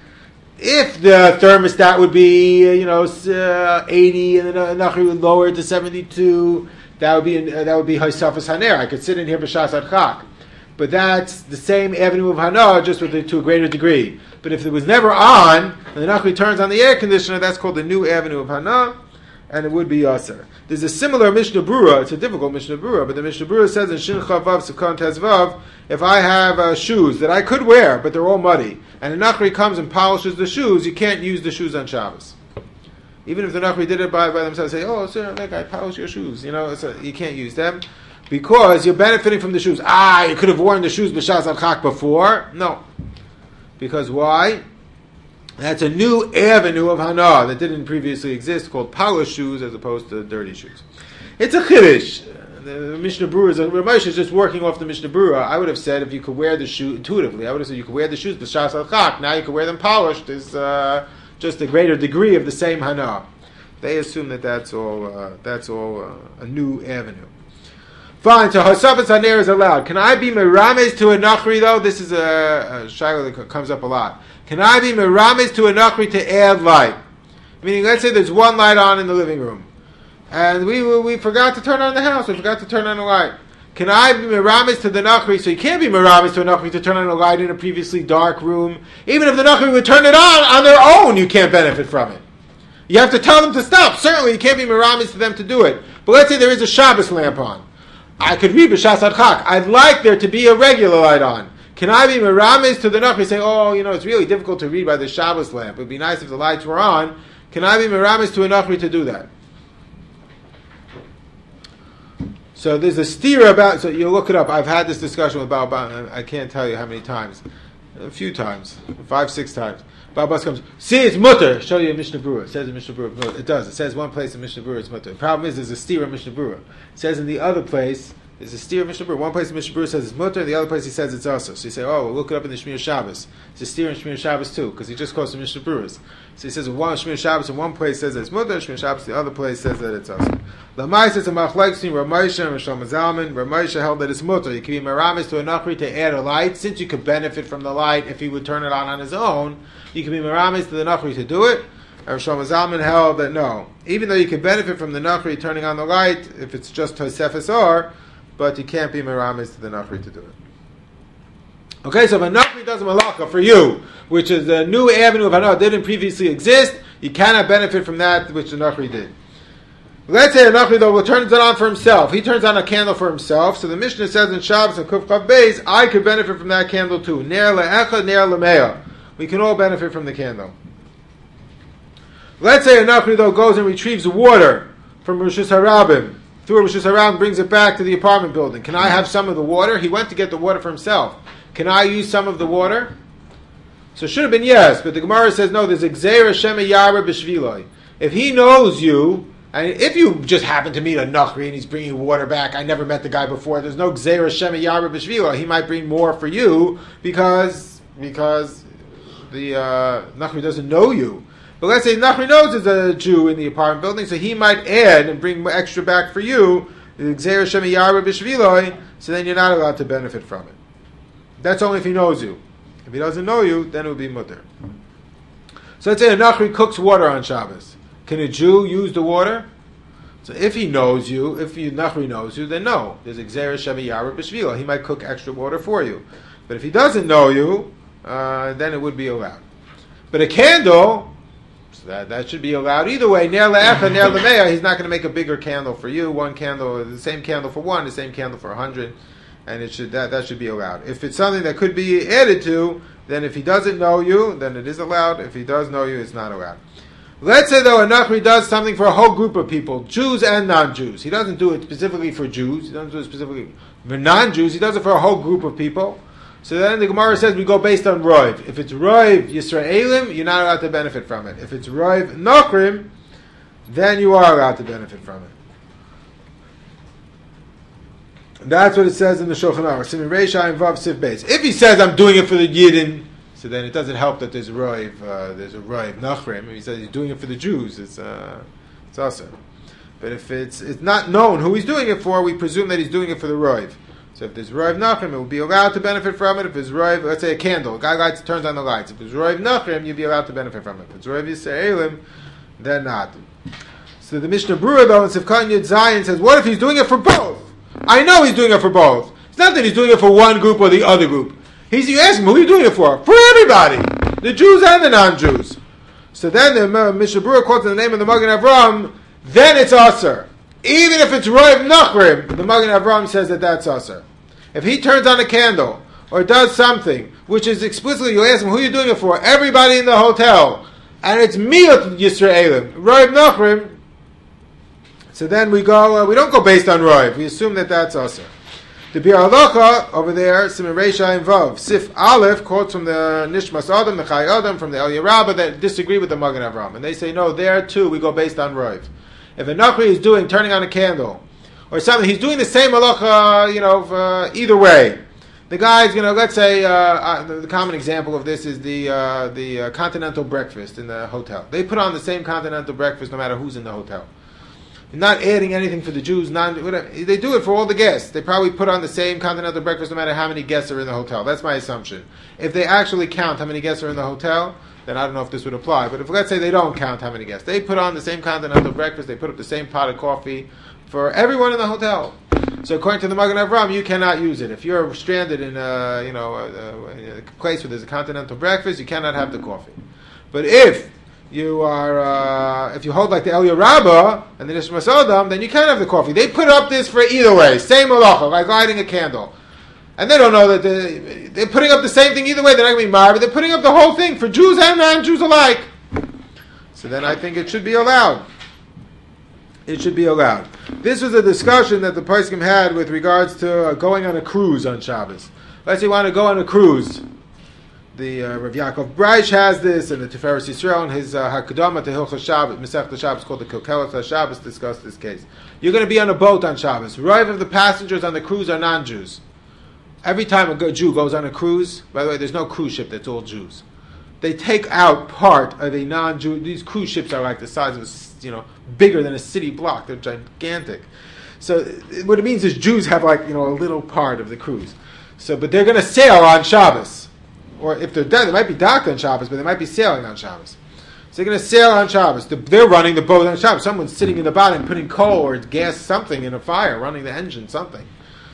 If the thermostat would be, you know, uh, eighty and then a Nachri would lower it to seventy-two, that would be uh, that would be Haisafas Haner. I could sit in here b'shas adchak. But that's the same avenue of Hana, just with it to a greater degree. But if it was never on, and the Nachri turns on the air conditioner, that's called the new avenue of Hana, and it would be Aser. There's a similar Mishnah Berurah, it's a difficult Mishnah Berurah, but the Mishnah Berurah says in Shin Chavav Sivkon Tezvav, if I have uh, shoes that I could wear, but they're all muddy, and the Nachri comes and polishes the shoes, you can't use the shoes on Shabbos. Even if the Nachri did it by, by themselves, say, oh, sir, that guy polish your shoes, you know, so you can't use them. Because you're benefiting from the shoes. Ah, you could have worn the shoes b'shas adchak before. No. Because why? That's a new avenue of Hana that didn't previously exist, called polished shoes as opposed to dirty shoes. It's a chiddush. The Mishnah Berurah is, Ramesh is just working off the Mishnah Berurah. I would have said if you could wear the shoe, intuitively, I would have said you could wear the shoes b'shas adchak. Now you could wear them polished. Is uh, just a greater degree of the same Hana. They assume that that's all, uh, that's all uh, a new avenue. Fine, so Haisafas Haner is allowed. Can I be merames to a Nachri though? This is a, a shayla that comes up a lot. Can I be merames to a Nachri to add light? Meaning, let's say there's one light on in the living room, and we we forgot to turn on the house. We forgot to turn on the light. Can I be meramis to the nachri? So you can't be meramis to a nachri to turn on a light in a previously dark room. Even if the nachri would turn it on on their own, you can't benefit from it. You have to tell them to stop. Certainly, you can't be meramis to them to do it. But let's say there is a Shabbos lamp on. I could read b'shas adchak. I'd like there to be a regular light on. Can I be meramis to the nachri? Say, oh, you know, it's really difficult to read by the Shabbos lamp. It would be nice if the lights were on. Can I be meramis to a nachri to do that? So there's a steer about, so you look it up. I've had this discussion with Baal Bas, I can't tell you how many times. A few times. Five, six times. Baal Bas comes, see, it's mutter. Show you a Mishnah Berurah. It says in Mishnah Berurah. It does. It says one place in Mishnah Berurah it's mutter. The problem is there's a steer in Mishnah Berurah. It says in the other place, there's a steer in Mishnah Berurah. One place in Mishnah Berurah says it's mutter, and the other place he says it's also. So you say, oh, well, look it up in the Shmir Shabbos. It's a steer in Shmir Shabbos too, because he just calls it Mishnah Berurah. So he says one Shmir Shabbos in one place says that it's mutter, Shmir Shabbos the other place says that it's also. Lamai says a machlek between Rav Moshe and Shlomo Zalman. Rav Moshe held that it's mutter. You can be meramis to a nachri to add a light, since you could benefit from the light if he would turn it on on his own. You can be meramis to the nachri to do it. Rav Shlomo Zalman held that no, even though you can benefit from the nachri turning on the light if it's just tosefes or, but you can't be meramis to the nachri to do it. Okay, so if a nachri does a malacha for you, which is a new avenue of hana that didn't previously exist, you cannot benefit from that which the nachri did. Let's say a nachri though turns it on for himself. He turns on a candle for himself. So the Mishnah says in Shabbos and Kuf Chav Beis, I could benefit from that candle too. Ner le'echa, ner le'meya. We can all benefit from the candle. Let's say a nachri though goes and retrieves water from Rosh Hashanah. Through Rosh Hashanah brings it back to the apartment building. Can I have some of the water? He went to get the water for himself. Can I use some of the water? So it should have been yes, but the Gemara says no, there's a gzeira shema yara b'shviloi. If he knows you, and if you just happen to meet a nachri and he's bringing water back, I never met the guy before, there's no gzeira shema yara b'shviloi. He might bring more for you because because the uh, nachri doesn't know you. But let's say nachri knows there's a Jew in the apartment building, so he might add and bring extra back for you, the gzeira shema yara b'shviloi, so then you're not allowed to benefit from it. That's only if he knows you. If he doesn't know you, then it would be mutter. So let's say a nachri cooks water on Shabbos. Can a Jew use the water? So if he knows you, if you nachri knows you, then no. There's a gzeira shema yara b'shvila. He might cook extra water for you. But if he doesn't know you, uh, then it would be allowed. But a candle, so that, that should be allowed either way. Ner le'echa, ner le'meya. He's not going to make a bigger candle for you. One candle, the same candle for one, the same candle for a hundred. And it should that, that should be allowed. If it's something that could be added to, then if he doesn't know you, then it is allowed. If he does know you, it's not allowed. Let's say though a nachri does something for a whole group of people, Jews and non-Jews. He doesn't do it specifically for Jews. He doesn't do it specifically for non-Jews. He does it for a whole group of people. So then the Gemara says we go based on Roiv. If it's Roiv Yisraelim, you're not allowed to benefit from it. If it's Roiv Nachrim, then you are allowed to benefit from it. That's what it says in the Shulchan Aruch. Simin Reisha and Vav Sif Beis. If he says I'm doing it for the Yidden, so then it doesn't help that there's a Roiv, uh, there's a Roiv Nachrim. If he says he's doing it for the Jews, it's uh, it's awesome. But if it's it's not known who he's doing it for, we presume that he's doing it for the Roiv. So if there's Roiv Nachrim, it will be allowed to benefit from it. If it's Roiv, let's say a candle, a guy lights, turns on the lights. If it's Roiv Nachrim, you'd be allowed to benefit from it. If it's Roiv Yisraelim, then not. So the Mishnah Berurah though in Sivkan Yud Zayin says, what if he's doing it for both? I know he's doing it for both. It's not that he's doing it for one group or the other group. He's, you ask him, who are you doing it for? For everybody. The Jews and the non-Jews. So then the uh, Mishnah Berurah quotes in the name of the Magen Avraham, then it's Aser. Even if it's Roiv Nachrim, the Magen Avraham says that that's Aser. If he turns on a candle or does something, which is explicitly, you ask him, who are you doing it for? Everybody in the hotel. And it's Miyot Yisraelim. Roiv Nachrim, so then we go, uh, we don't go based on Roiv. We assume that that's Aser. The Bir Halacha, over there, Siman Reisha and Vav, Sif Aleph, quotes from the Nishmas Adam, Mechai Adam, from the Eliyah Rabbah, that disagree with the Magen Avraham. And they say, no, there too, we go based on Roiv. If a Nachri is doing, turning on a candle, or something, he's doing the same halacha, you know, uh, either way. The guy's, you know, let's say, uh, uh, the, the common example of this is the uh, the uh, continental breakfast in the hotel. They put on the same continental breakfast no matter who's in the hotel. Not adding anything for the Jews, non whatever. They do it for all the guests. They probably put on the same continental breakfast no matter how many guests are in the hotel. That's my assumption. If they actually count how many guests are in the hotel, then I don't know if this would apply. But if, let's say, they don't count how many guests, they put on the same continental breakfast, they put up the same pot of coffee for everyone in the hotel. So according to the Magen Avraham, you cannot use it. If you're stranded in a, you know, a, a place where there's a continental breakfast, you cannot have the coffee. But if you are, uh, if you hold like the Eliyah Rabbah and the Nishmas Adam, then you can have the coffee. They put up this for either way, same halacha, like lighting a candle. And they don't know that they, they're putting up the same thing either way. They're not going to be married, but they're putting up the whole thing for Jews and non-Jews alike. So then I think it should be allowed. It should be allowed. This was a discussion that the Poskim had with regards to uh, going on a cruise on Shabbos. Let's say you want to go on a cruise. The uh, Rav Yaakov Breish has this, and the Tiferes Yisrael in his uh, Hakadama to Hilchos Shabbos, Masechta Shabbos, called the Kilkelos Shabbos, discussed this case. You're going to be on a boat on Shabbos. Right of the passengers on the cruise are non-Jews. Every time a Jew goes on a cruise, by the way, there's no cruise ship that's all Jews. They take out part of a non-Jew. These cruise ships are like the size of a, you know, bigger than a city block. They're gigantic. So what it means is Jews have like, you know, a little part of the cruise. So, but they're going to sail on Shabbos. Or if they're dead, they might be docked on Shabbos, but they might be sailing on Shabbos. So they're going to sail on Shabbos. They're running the boat on Shabbos. Someone's sitting in the bottom putting coal or gas, something in a fire, running the engine, something.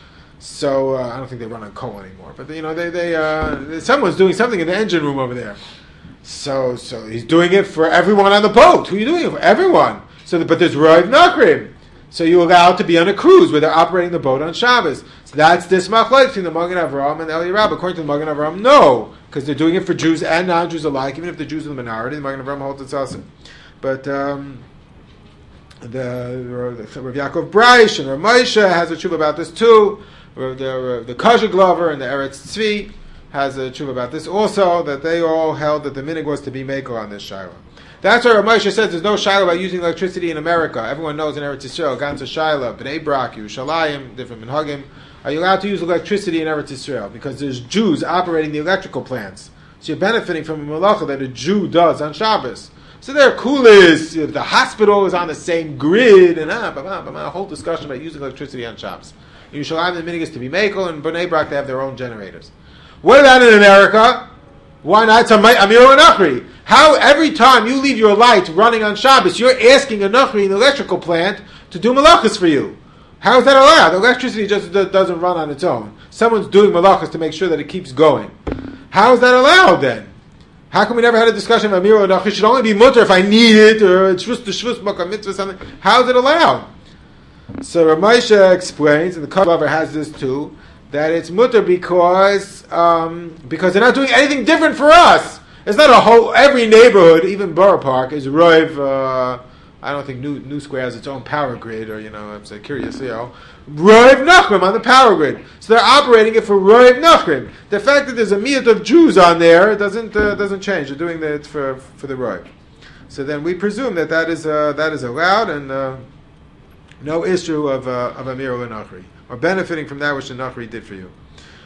So uh, I don't think they run on coal anymore. But you know, they they uh, someone's doing something in the engine room over there. So so he's doing it for everyone on the boat. Who are you doing it for? Everyone. So the, but there's Rav Nachrim. So you're allowed to be on a cruise where they're operating the boat on Shabbos. So that's this machlokes between the Magen Avraham and the Eliyah Rabbah. According to the Magen Avraham, no, because they're doing it for Jews and non-Jews alike. Even if the Jews are the minority, the Magen Avraham holds it's also. But um, the, the Rav Yaakov Breish and Rav Moshe has a tshuva about this too. The, the Kazha Glover and the Eretz Tzvi has a tshuva about this also, that they all held that the minig was to be makel on this Shiloh. That's why Rav Moshe says there's no Shiloh about using electricity in America. Everyone knows in Eretz Yisrael, Ganza Shiloh, Bnei Brak, Yerushalayim, different minhagim. Are you allowed to use electricity in Eretz Yisrael? Because there's Jews operating the electrical plants. So you're benefiting from a malacha that a Jew does on Shabbos. So they're coolest. The hospital is on the same grid, and ah, blah, blah, blah, blah, a whole discussion about using electricity on Shabbos. Yerushalayim, the minig is to be makel, and Bnei Brak, they have their own generators. What about in America? Why not? It's a Amir and Nachri. How every time you leave your light running on Shabbos, you're asking a Nachri in the electrical plant to do malachas for you. How is that allowed? Electricity just doesn't run on its own. Someone's doing malachas to make sure that it keeps going. How is that allowed then? How come we never had a discussion of Amir or Nachri? It should only be mutter if I need it, or it's shvus to shvus, makam mitzvah, something. How is it allowed? So Rav Moshe explains, and the Kavler has this too, that it's mutter because um, because they're not doing anything different for us. It's not a whole, every neighborhood, even Borough Park, is Roiv, uh, I don't think New, New Square has its own power grid, or, you know, I'm so curious, you know, Roiv Nachrim on the power grid. So they're operating it for Roiv Nachrim. The fact that there's a miyat of Jews on there doesn't uh, doesn't change. They're doing it for for the Roiv. So then we presume that that is, uh, that is allowed, and uh, no issue of, uh, of Amir or Nachri, or benefiting from that which the Nachri did for you.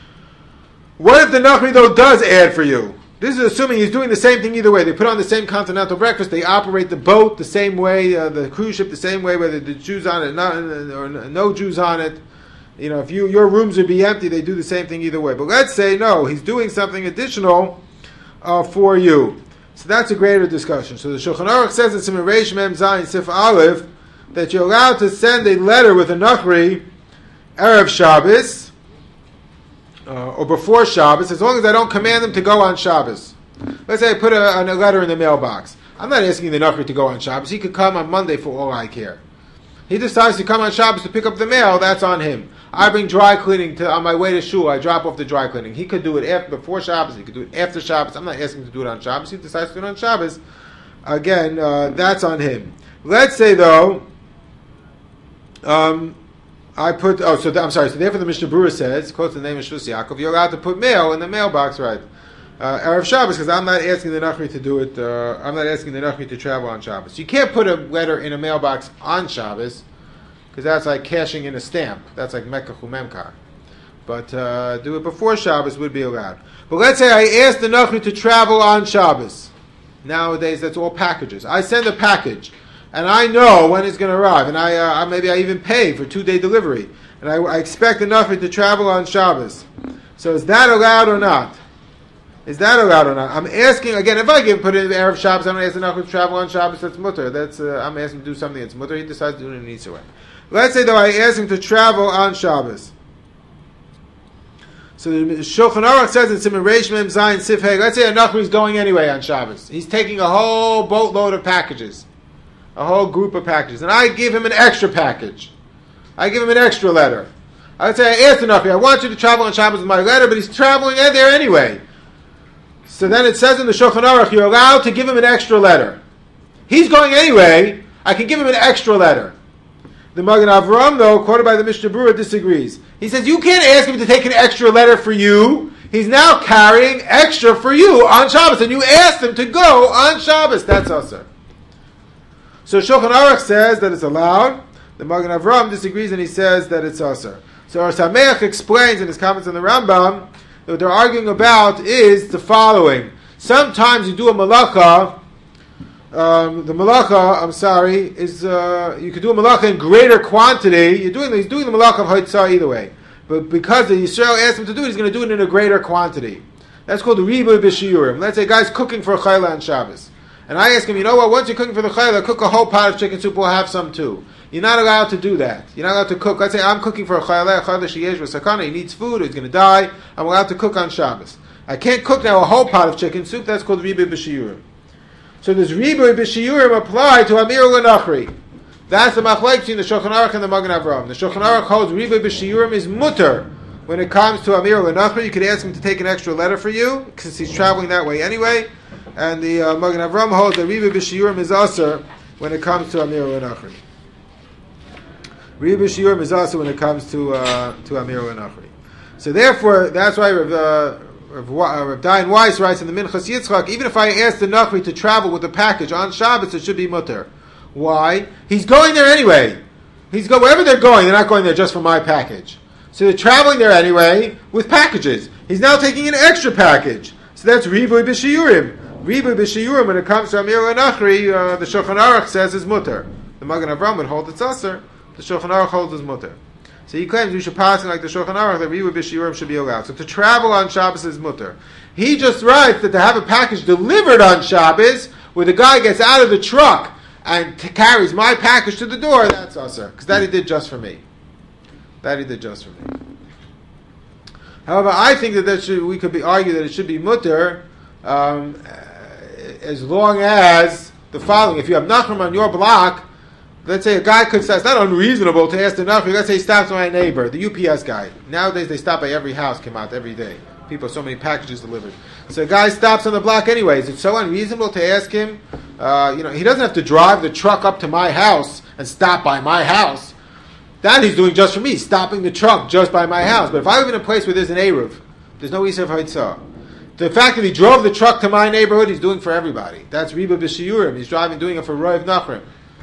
What if the Nachri, though, does add for you? This is assuming he's doing the same thing either way. They put on the same continental breakfast. They operate the boat the same way, uh, the cruise ship the same way, whether the Jews on it not, or no Jews on it. You know, if you your rooms would be empty, they do the same thing either way. But let's say, no, he's doing something additional uh, for you. So that's a greater discussion. So the Shulchan Aruch says in Siman Reish Mem Zayin Sif Aleph that you're allowed to send a letter with a Nachri Erev Shabbos, Uh, or before Shabbos, as long as I don't command them to go on Shabbos. Let's say I put a, a letter in the mailbox. I'm not asking the Nachri to go on Shabbos. He could come on Monday for all I care. He decides to come on Shabbos to pick up the mail, that's on him. I bring dry cleaning to on my way to shul. I drop off the dry cleaning. He could do it after, before Shabbos. He could do it after Shabbos. I'm not asking him to do it on Shabbos. He decides to do it on Shabbos. Again, uh, that's on him. Let's say, though, um, I put, oh, so th- I'm sorry, so therefore the Mishnah Berurah says, quotes the name of Shvus Yaakov, you're allowed to put mail in the mailbox, right? Uh, Erev Shabbos, because I'm not asking the Nachri to do it, uh, I'm not asking the Nachri to travel on Shabbos. You can't put a letter in a mailbox on Shabbos, because that's like cashing in a stamp. That's like Mekach u'Memkar. But uh, do it before Shabbos would be allowed. But let's say I ask the Nachri to travel on Shabbos. Nowadays, that's all packages. I send a package. And I know when it's going to arrive, and I uh, maybe I even pay for two-day delivery, and I, I expect enough to travel on Shabbos. So is that allowed or not? Is that allowed or not? I'm asking, again, if I give put in the Erev Shabbos, I'm going to ask the Nachri to travel on Shabbos, that's mutter. That's, uh, I'm asking him to do something that's mutter. He decides to do it in Yisrael. Let's say, though, I ask him to travel on Shabbos. So the Shulchan Aruch says in Siman Reish Mem Zayin Sif Hey, let's say a Nachri is going anyway on Shabbos. He's taking a whole boatload of packages. A whole group of packages. And I give him an extra package. I give him an extra letter. I would say, I asked the Nachri, I want you to travel on Shabbos with my letter, but he's traveling there anyway. So then it says in the Shulchan Aruch, you're allowed to give him an extra letter. He's going anyway, I can give him an extra letter. The Magen Avraham, though, quoted by the Mishnah Berurah, disagrees. He says, you can't ask him to take an extra letter for you. He's now carrying extra for you on Shabbos, and you asked him to go on Shabbos. That's usher. So Shulchan Aruch says that it's allowed. The Magen Avraham disagrees, and he says that it's usher. So Or Sameach explains in his comments on the Rambam that what they're arguing about is the following. Sometimes you do a malacha, um, the malacha, I'm sorry, is uh, you could do a malacha in greater quantity. You're doing he's doing the malacha of Haitzah either way. But because the Yisrael asked him to do it, he's going to do it in a greater quantity. That's called the Ribu B'Shiyurim. Let's say a guy's cooking for a chayla on Shabbos. And I ask him, you know what, once you're cooking for the chayla, cook a whole pot of chicken soup, we'll have some too. You're not allowed to do that. You're not allowed to cook. Let's say I'm cooking for a chayla, a chayla sheyesh v'sakana, he needs food, he's going to die, I'm allowed to cook on Shabbos. I can't cook now a whole pot of chicken soup, that's called Ribu B'Shiyurim. So does Ribu B'Shiyurim apply to Amir L'Nachri? That's the machlek between the Shulchan Aruch and the Magen Avraham. The Shulchan Aruch holds Ribu B'Shiyurim is mutter. When it comes to Amir L'Nachri, you could ask him to take an extra letter for you, since he's traveling that way anyway. And the uh, Magen Avraham holds that Ribu B'Shiyurim is aser when it comes to Amir L'Nachri. Ribu B'Shiyurim is aser when it comes to uh, to Amir L'Nachri. So therefore, that's why Rav, uh, Rav, uh, Rav Dayan Weiss writes in the Minchas Yitzchak, even if I ask the Nachri to travel with the package on Shabbos, it should be mutter. Why? He's going there anyway. He's go wherever they're going, they're not going there just for my package. So they're traveling there anyway with packages. He's now taking an extra package. So that's Ribu B'Shiyurim. Ribu B'Shiyurim, when it comes to Amir L'Nachri, uh, the Shulchan Aruch says is mutter. The Magen Avraham would hold it's aser. The Shulchan Aruch holds is mutter. So he claims we should pass it like the Shulchan Aruch that Ribu B'Shiyurim should be allowed. So to travel on Shabbos is mutter. He just writes that to have a package delivered on Shabbos, where the guy gets out of the truck and t- carries my package to the door, that's aser. Because that he did just for me. That he did just for me. However, I think that, that should, we could be argue that it should be mutter um, as long as the following. If you have Nachrim on your block, let's say a guy could say, it's not unreasonable to ask the Nachrim, let's say he stops by a neighbor, the U P S guy. Nowadays they stop by every house, came out every day. People, so many packages delivered. So a guy stops on the block anyways. It's so unreasonable to ask him, uh, you know, he doesn't have to drive the truck up to my house and stop by my house. That he's doing just for me, stopping the truck just by my house. But if I live in a place where there's an Eruv, there's no Yisrael Haitzah. The fact that he drove the truck to my neighborhood, he's doing for everybody. That's Ribu B'Shiyurim. He's driving, doing it for Roiv Nachrim.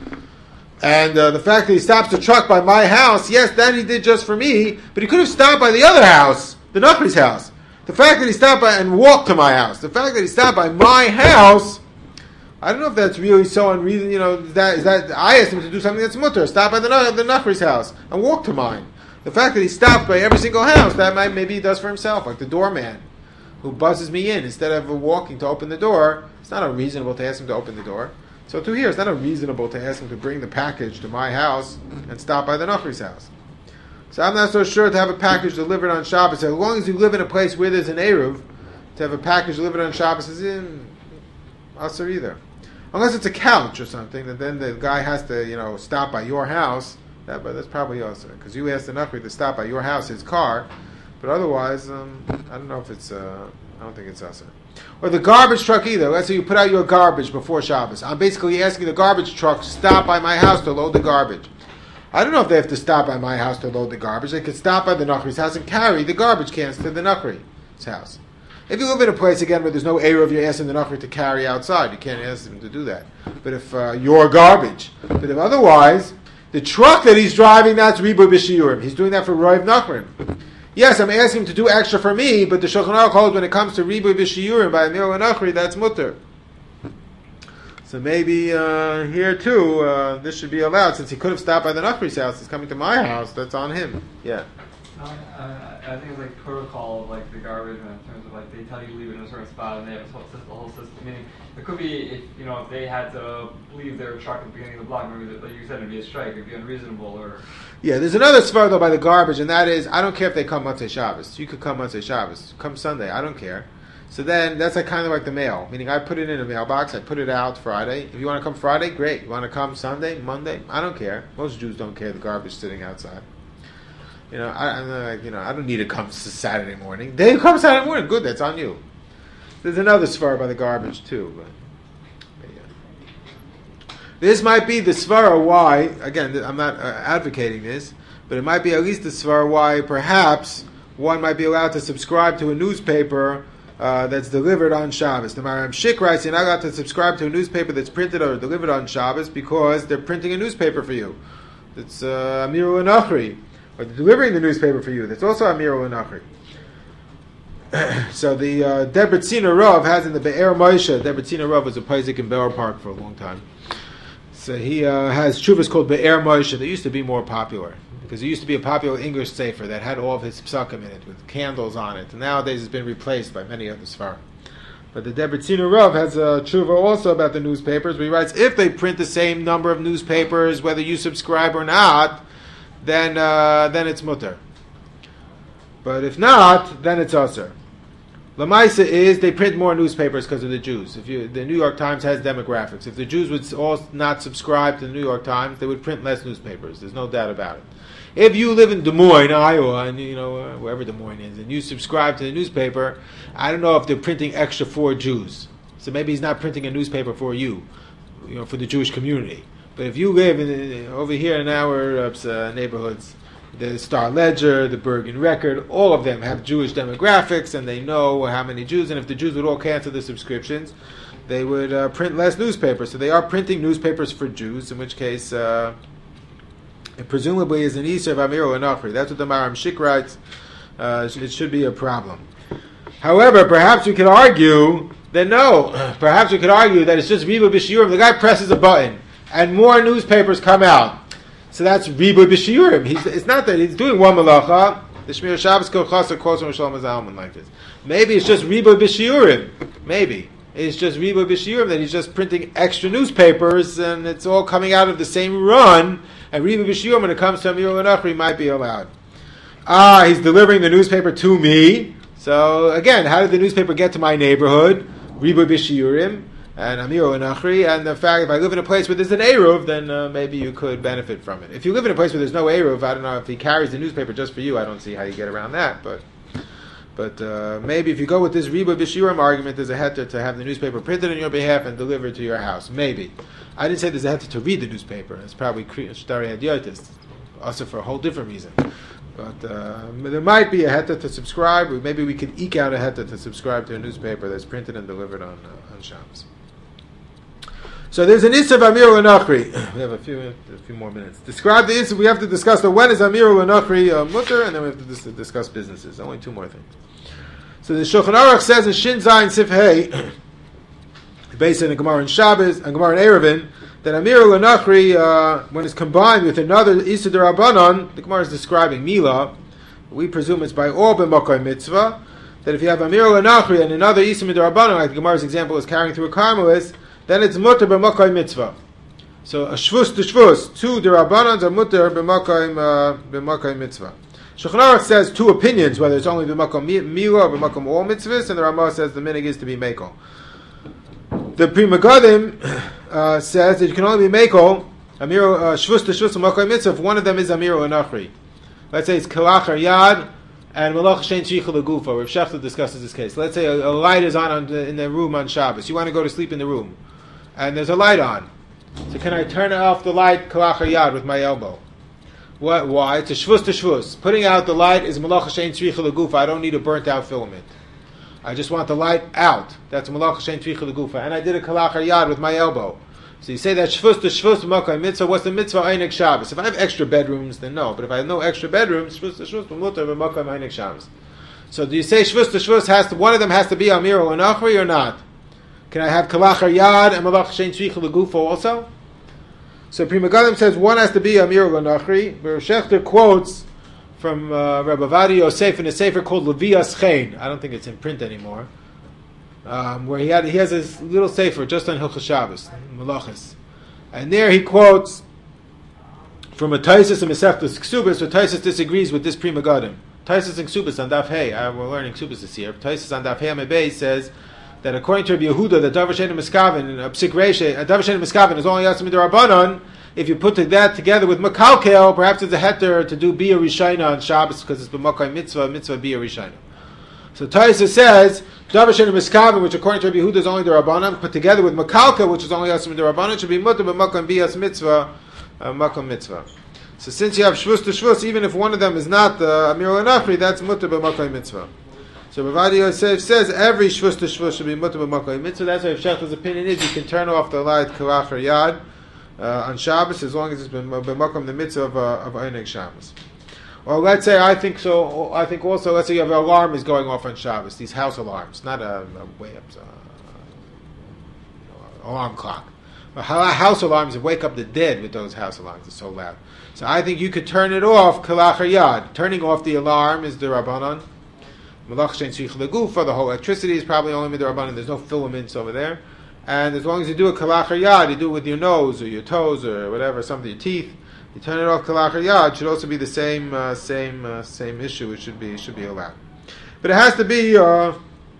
And uh, the fact that he stops the truck by my house, yes, that he did just for me, but he could have stopped by the other house, the Nachri's house. The fact that he stopped by and walked to my house, the fact that he stopped by my house, I don't know if that's really so unreasonable. You know, that is that I asked him to do something that's mutter. Stop by the the Nachri's house and walk to mine. The fact that he stopped by every single house, that might maybe he does for himself, like the doorman who buzzes me in instead of walking to open the door. It's not unreasonable to ask him to open the door. So to here, it's not unreasonable to ask him to bring the package to my house and stop by the Nachri's house. So I'm not so sure to have a package delivered on Shabbos. As long as you live in a place where there's an Eruv, to have a package delivered on Shabbos is in Asur either. Unless it's a couch or something, and then the guy has to, you know, stop by your house. That, but that's probably also because you asked the Nachri to stop by your house, his car. But otherwise, um, I don't know if it's. Uh, I don't think it's also. Or the garbage truck either. Let's say you put out your garbage before Shabbos. I'm basically asking the garbage truck to stop by my house to load the garbage. I don't know if they have to stop by my house to load the garbage. They could stop by the Nachri's house and carry the garbage cans to the Nachri's house. If you live in a place, again, where there's no Eruv, you're asking the Nachri to carry outside. You can't ask him to do that. But if uh, you're garbage. But if otherwise, the truck that he's driving, that's Ribu B'Shiyurim. He's doing that for Roiv Nachrim. Yes, I'm asking him to do extra for me, but the Shulchan Aruch holds when it comes to Ribu B'Shiyurim by Amir L'Nachri, that's mutter. So maybe uh, here too, uh, this should be allowed. Since he could have stopped by the Nachri's house, he's coming to my house, that's on him. Yeah. Uh, I think it's like protocol of like the garbage in terms of like they tell you to leave it in a certain spot and they have a whole system, a whole system. Meaning it could be if you know if they had to leave their truck at the beginning of the block, maybe like you said it'd be a strike, it'd be unreasonable or. Yeah, there's another svar though by the garbage, and that is I don't care if they come Motzei Shabbos. You could come Motzei Shabbos, come Sunday, I don't care. So then that's like kind of like the mail, meaning I put it in a mailbox, I put it out Friday. If you want to come Friday, great. You want to come Sunday, Monday, I don't care. Most Jews don't care the garbage sitting outside. You know, I, I'm like, you know, I don't need to come Saturday morning. They come Saturday morning, good. That's on you. There's another svara by the garbage too. But, but yeah. This might be the svara why. Again, I'm not uh, advocating this, but it might be at least the svara why perhaps one might be allowed to subscribe to a newspaper uh, that's delivered on Shabbos. The Maram Shik writes, you're not allowed to subscribe to a newspaper that's printed or delivered on Shabbos because they're printing a newspaper for you. It's uh, Amiru Anachri. Or delivering the newspaper for you. That's also Amiru Anachri. So the uh, Debretziner Rav has in the Be'er Moshe. Debretziner Rav was a Paisik in Be'er Park for a long time. So he uh, has shuvas called Be'er Moshe. They used to be more popular. Because it used to be a popular English sefer that had all of his psakim in it, with candles on it. And nowadays it's been replaced by many other svarim. But the Debretziner Rav has a tshuva also about the newspapers, where he writes, if they print the same number of newspapers, whether you subscribe or not, then uh, then it's mutter. But if not, then it's usher. Lamaisa is they print more newspapers because of the Jews. If you, the New York Times has demographics. If the Jews would all not subscribe to the New York Times, they would print less newspapers. There's no doubt about it. If you live in Des Moines, Iowa, and you know uh, wherever Des Moines is, and you subscribe to the newspaper, I don't know if they're printing extra for Jews. So maybe he's not printing a newspaper for you, you know, for the Jewish community. But if you live in, over here in our uh, neighborhoods, the Star Ledger, the Bergen Record, all of them have Jewish demographics, and they know how many Jews. And if the Jews would all cancel the subscriptions, they would uh, print less newspapers. So they are printing newspapers for Jews, in which case. Uh, It presumably is an Isser of Amiru Anachri. That's what the Maram Shik writes. Uh, it should be a problem. However, perhaps we could argue that no. Perhaps we could argue that it's just Ribu B'Shiurim. The guy presses a button, and more newspapers come out. So that's Ribu B'Shiurim. He's, it's not that he's doing one malacha. The Shmir Shabbos Kochasa quotes from Shalom Zalman like this. Maybe it's just Ribu B'Shiurim. Maybe. It's just Ribu B'Shiurim, that he's just printing extra newspapers, and it's all coming out of the same run. And Ribu B'Shiurim, when it comes to Amiru Anachri, might be allowed. Ah, he's delivering the newspaper to me. So, again, how did the newspaper get to my neighborhood? Ribu B'Shiurim and Amiru Anachri. And the fact, if I live in a place where there's an Eruv, then uh, maybe you could benefit from it. If you live in a place where there's no Eruv, I don't know if he carries the newspaper just for you. I don't see how you get around that. But but uh, maybe if you go with this Ribu B'Shiurim argument, there's a heter to have the newspaper printed on your behalf and delivered to your house. Maybe. I didn't say there's a heter to read the newspaper. It's probably Shtari Hadyotis, also for a whole different reason. But uh, there might be a heter to subscribe. Or maybe we could eke out a heter to subscribe to a newspaper that's printed and delivered on uh, on Shabbos. So there's an Isser of Amiru Anachri. We have a few a few more minutes. Describe the Isser. We have to discuss the when is Amiru Anachri uh, mutter, and then we have to dis- discuss businesses. Only two more things. So the Shulchan Aruch says in Shin Zayin Sif Hey, based on the Gemara in Shabbos and Gemara in Eruvin, that Amiru Anachri, uh, when it's combined with another Isser D'Rabbanan, the Gemara is describing Mila. We presume it's by all b'makom mitzvah. That if you have Amiru Anachri and another Isser D'Rabbanan, like the Gemara's example is carrying through a karmelis, then it's mutter b'makom mitzvah. So a shvus to shvus, two D'Rabbanans are mutter b'makom uh, b'makom mitzvah. Shulchan Aruch says two opinions, whether it's only b'makom Mila or b'makom all mitzvahs, and the Ramah says the minig is to be mekel. The Pri Megadim uh, says that you can only be mekel Amiru uh, shvus to shvus b'makom mitzvah if one of them is Amiru Anachri. Let's say it's kalachar yad and malach shein tzricha legufa. Rav Shechter discusses this case. Let's say a, a light is on, on the, in the room on Shabbos. You want to go to sleep in the room, and there's a light on. So can I turn off the light kalachar yad with my elbow? What? Why? It's a shvus to shvus. Putting out the light is malach shein tzricha legufa. I don't need a burnt out filament. I just want the light out. That's malach shein tzricha legufa. And I did a kalachar yad with my elbow. So you say that shvus to shvus b'makom mitzvah. What's the mitzvah? Einik Shabbos. If I have extra bedrooms, then no. But if I have no extra bedrooms, shvus to shvus b'mutar b'makom einik Shabbos. So do you say shvus to shvus has to? One of them has to be Amiru Anachri or not? Can I have kalachar yad and malach shein tzricha legufa also? So Pri Megadim says one has to be Amiru Anachri. Rav Shechter quotes from uh, Rabbi Ovadia Yosef in a sefer called Levias Chen. I don't think it's in print anymore. Um, where he had he has this little sefer just on Hilchos Shabbos, Malachas, and there he quotes from a Taisus and Mesechtas Ksubas, where Taisus disagrees with this Pri Megadim. Taisus and Ksubas on Daf Hey, uh, we're learning Ksubas this year. Taisus on Daf Hey Amebei says that according to Rabbi Yehuda, that Davar Shein Miskaven, a Psik Reishe, a Davar Shein Miskaven is only Yasim D'Rabbanan. If you put that together with Makalkel, perhaps it's a heter to do Bia Rishayna on Shabbos because it's B'Makai Mitzvah, Mitzvah Bia Rishayna. So Taisa says, Davar Shein Miskaven, which according to Rabbi Yehuda is only D'Rabbanan, put together with Makalkel, which is only Yasim D'Rabbanan, should be Mutter B'Makai Bias Mitzvah, uh, Makom Mitzvah. So since you have Shvus to Shvus, even if one of them is not the Amir Nachri, that's Mutter B'Makai Mitzvah. So Ravadi Yosef says every Shvus to Shvus should be Mutter B'Makai Mitzvah. That's why Shechta's opinion is you can turn off the light Kalach or Yad uh, on Shabbos as long as it's been B'Makom the Mitzvah of, uh, of Eineg Shabbos. Or let's say, I think so, I think also, let's say you have an alarm is going off on Shabbos, these house alarms, not a, a way up, uh, you know, alarm clock. But house alarms wake up the dead with those house alarms, it's so loud. So I think you could turn it off, Kalach or Yad. Turning off the alarm is the Rabbanon. Malach Shein Tzrich Legufa, the whole electricity is probably only the Rabbanon, there's no filaments over there. And as long as you do a Kalach or Yad, you do it with your nose or your toes or whatever, some of your teeth, you turn it off Kalach or Yad, it should also be the same uh, same uh, same issue, it should be, it should be allowed. But it has to be, uh,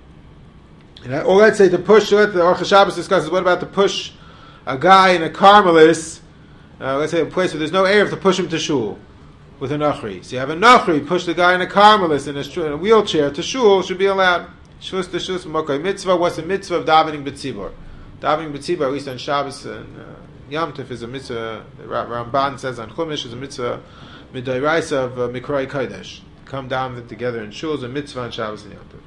you know, or let's say to push, let the Orcha Shabbos discusses, what about to push a guy in a Carmelis, uh, let's say a place where there's no air, to push him to shul with a nachri. So you have a nachri, push the guy in a Carmelis in a, in a wheelchair to shul, should be allowed. Shus to shus mokai mitzvah. What's the mitzvah of davening b'tzibur? Davening b'tzibur, at least on Shabbos and uh, Yom Tov, is a mitzvah. The Ramban says on Chumash is a mitzvah midairaisa of uh, Mikroi Kodesh. Come down together in shul is a mitzvah on Shabbos and Yom Tov.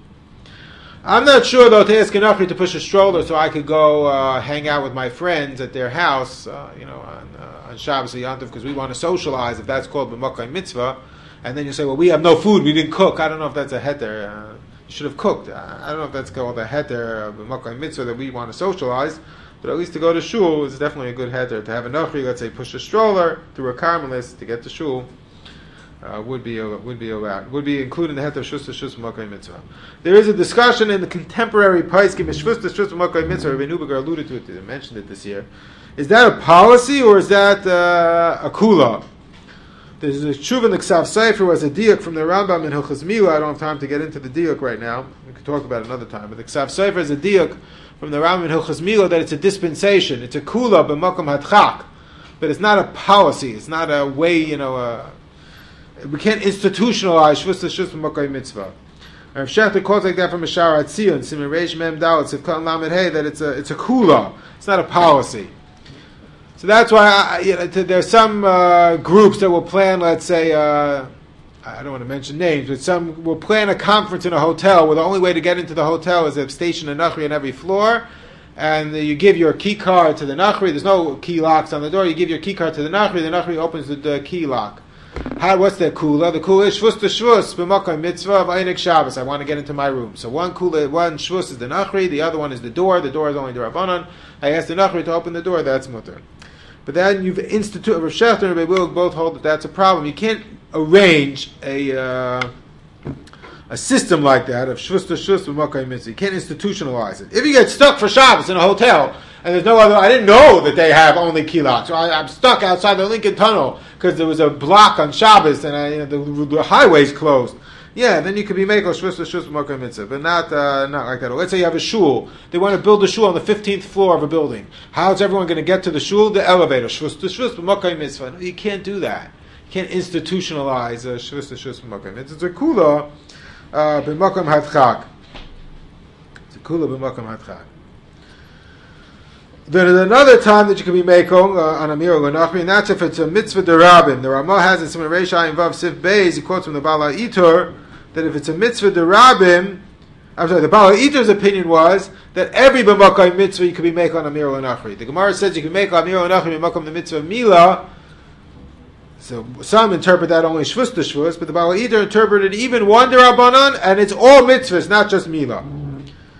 I'm not sure though to ask an achri to push a stroller so I could go uh, hang out with my friends at their house, uh, you know, on, uh, on Shabbos or Yom Tov because we want to socialize. If that's called b'makai mitzvah, and then you say, well, we have no food, we didn't cook. I don't know if that's a heter. Uh, you should have cooked. Uh, I don't know if that's called a heter b'makai mitzvah that we want to socialize, but at least to go to shul is definitely a good heter. To have an achri, let's say, push a stroller through a Carmelis to get to shul. Uh, would be would be allowed, would be included in the het of shus to shus b'makai mitzvah. There is a discussion in the contemporary Paiskim shus to shus b'makai mitzvah. Rabbi Nubiger alluded to it, they mentioned it this year. Is that a policy or is that uh, a kula? There's a tshuva in the Ksav Sefer was a diuk from the Rambam in Hilchos Mila. I don't have time to get into the diuk right now. We could talk about it another time. But the Ksav Sefer is a diuk from the Rambam in Hilchos Mila that it's a dispensation. It's a kula b'makom hadchak, but it's not a policy. It's not a way, you know. Uh, We can't institutionalize shvus to shvus b'makai mitzvah. Rav Shechter quotes like that from Mishar Atzion, Siman Reish Mem Dalet Sivkan Lamed Hey, that it's a it's a kula. It's not a policy. So that's why I, you know, to, there's some uh, groups that will plan, let's say, uh, I don't want to mention names, but some will plan a conference in a hotel where the only way to get into the hotel is to station a nachri on every floor, and you give your key card to the nachri. There's no key locks on the door. You give your key card to the nachri. The nachri opens the, the key lock. How, what's the kula? The kula is shvus to shvus b'makai mitzvah of Eineg Shabbos. I want to get into my room. So one kula, one shvus is the nachri, the other one is the door. The door is only the rabbanon. I asked the nachri to open the door. That's mutter. But then you've instituted. Rav Shechter and Rabbi Will both hold that that's a problem. You can't arrange a uh, a system like that of shvus to shvus b'makai mitzvah. You can't institutionalize it. If you get stuck for Shabbos in a hotel. And there's no other, I didn't know that they have only key locks. So I, I'm stuck outside the Lincoln Tunnel because there was a block on Shabbos and I, you know, the, the highway's closed. Yeah, then you could be making shvus shvus b'makai mitzvah, but not uh, not like that. Or let's say you have a shul. They want to build a shul on the fifteenth floor of a building. How's everyone going to get to the shul? The elevator. Shvus shvus b'makai mitzvah. No, you can't do that. You can't institutionalize uh, shvus shvus b'makai mitzvah. It's a kula uh, b'makom hadchak. It's a kula b'makom hadchak. There's another time that you can be making uh, on Amir L'Nachri, and that's if it's a mitzvah derabim. The Ramah has in Siman Reish Ayin Vav Sif Beis, he quotes from the Baal HaItur, that if it's a mitzvah derabim, I'm sorry, the Baal HaItur's opinion was that every b'makai mitzvah you could be making on Amir L'Nachri. The Gemara says you can make Amir L'Nachri b'makom the mitzvah Mila. So some interpret that only shvus to shvus, but the Baal HaItur interpreted even one derabanan, and it's all mitzvahs, not just Mila.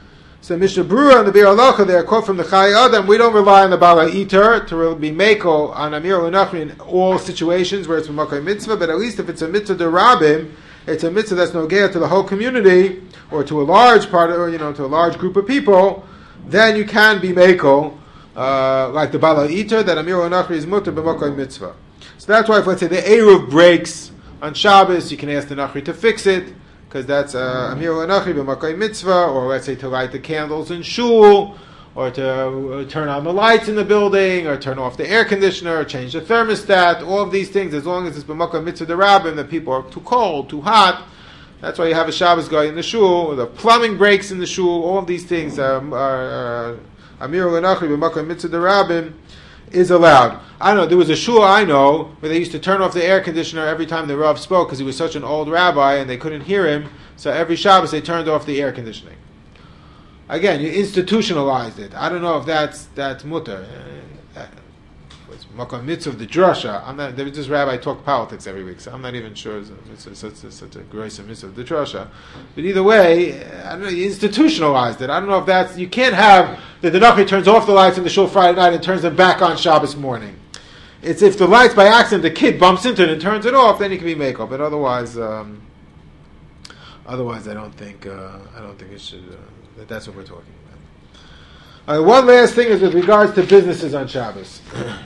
So Mishnah Berurah and the Bir Halacha, they are quote from the Chai Adam, we don't rely on the Bala Eater to be Meko on Amir L'Nachri in all situations where it's B'Makai Mitzvah, but at least if it's a Mitzvah D'Rabim, it's a Mitzvah that's Nogea to the whole community, or to a large part, or you know, to a large group of people, then you can be Meko, uh, like the Bala Eater, that Amir L'Nachri is Mutter B'Makai Mitzvah. So that's why if let's say the Eruv breaks on Shabbos, you can ask the Nachri to fix it, because that's uh, Amir L'Nachri b'Makai Mitzvah, or let's say to light the candles in shul, or to uh, turn on the lights in the building, or turn off the air conditioner, or change the thermostat, all of these things, as long as it's b'Makai Mitzvah D'Rabim, that people are too cold, too hot. That's why you have a Shabbos guy in the shul, or the plumbing breaks in the shul, all of these things um, are uh, Amir L'Nachri b'Makai Mitzvah D'Rabim is allowed. I don't know, there was a shul I know where they used to turn off the air conditioner every time the Rav spoke because he was such an old rabbi and they couldn't hear him, so every Shabbos they turned off the air conditioning. Again, you institutionalized it. I don't know if that's that's mutter. Uh, it's Makom Mitzvah of the Drasha. I'm not, there was this rabbi talk politics every week, so I'm not even sure it's, it's, it's, it's, it's such a grace of Mitzvah of the Drasha. But either way, I don't know, you institutionalized it. I don't know if that's, you can't have that the Nachri turns off the lights in the shul Friday night and turns them back on Shabbos morning. It's if the lights by accident, the kid bumps into it and turns it off, then you can be make-up. But otherwise, um, otherwise, I don't think uh, I don't think it should. Uh, that that's what we're talking about. All right, one last thing is with regards to businesses on Shabbos.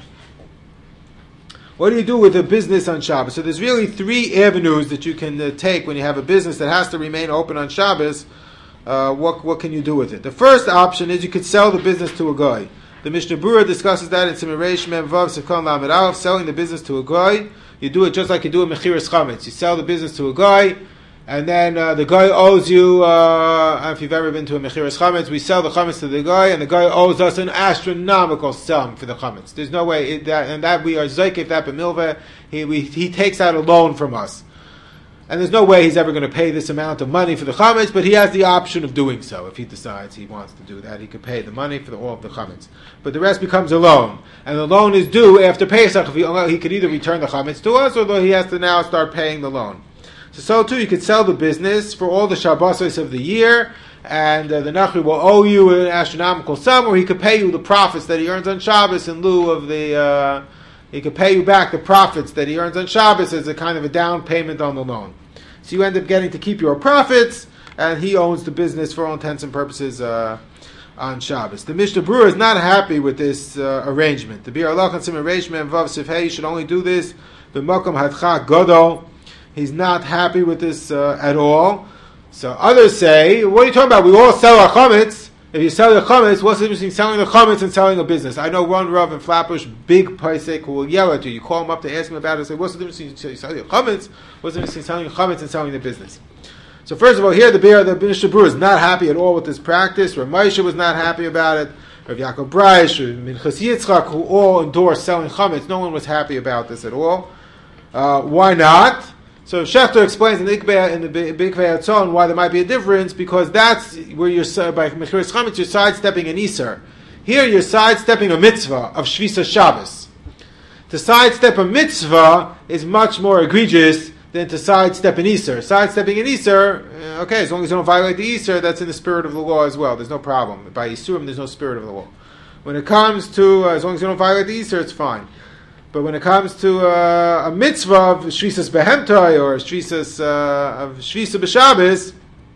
What do you do with a business on Shabbos? So there's really three avenues that you can uh, take when you have a business that has to remain open on Shabbos. Uh, what what can you do with it? The first option is you could sell the business to a guy. The Mishnah Berurah discusses that in Siman Reish Mem Vav Sefkon Lamed Aleph, selling the business to a guy. You do it just like you do a Mechiras Chametz. You sell the business to a guy, and then uh, the guy owes you, uh, if you've ever been to a Mechiras Chametz, we sell the Chametz to the guy, and the guy owes us an astronomical sum for the Chametz. There's no way, it, that, and that we are Zoykef that b'milveh, he, we, he takes out a loan from us. And there's no way he's ever going to pay this amount of money for the chametz, but he has the option of doing so. If he decides he wants to do that, he could pay the money for the, all of the chametz. But the rest becomes a loan. And the loan is due after Pesach. If he, he could either return the chametz to us, or he has to now start paying the loan. So, so too, you could sell the business for all the Shabbosos of the year, and uh, the Nachri will owe you an astronomical sum, or he could pay you the profits that he earns on Shabbos in lieu of the... Uh, He could pay you back the profits that he earns on Shabbos as a kind of a down payment on the loan. So you end up getting to keep your profits, and he owns the business for all intents and purposes uh, on Shabbos. The Mishnah Berurah is not happy with this uh, arrangement. The Bir Halacha and Siman Reish Mem Vav Sefhei should only do this b'makom hadcha gadol. He's not happy with this uh, at all. So others say, what are you talking about? We all sell our chametz. If you sell your chametz, what's the difference between selling the chametz and selling a business? I know one Rav in Flatbush, big paisek, who will yell at you. You call him up to ask him about it and say, what's the difference between selling your chametz? What's the difference between selling your chametz and selling the business? So first of all, here the Bir, the Mishnah Berurah is not happy at all with this practice. Rav Moshe was not happy about it. Rav Yaakov Breish, Minchas Yitzchak, who all endorsed selling chametz. No one was happy about this at all. Uh, why not? So Schechter explains in the Ikvei, in the Bikvei Hatzon why there might be a difference, because that's where you're, by Mechiras Chametz, you're sidestepping an Iser. Here you're sidestepping a mitzvah of Shvisa Shabbos. To sidestep a mitzvah is much more egregious than to sidestep an Iser. Sidestepping an Iser, okay, as long as you don't violate the Iser, that's in the spirit of the law as well. There's no problem. By Isurim, there's no spirit of the law. When it comes to, uh, as long as you don't violate the Iser, it's fine. But when it comes to uh, a mitzvah of Shvisas Behemtai or Shvisas uh, of Shvisa B'Shabbos,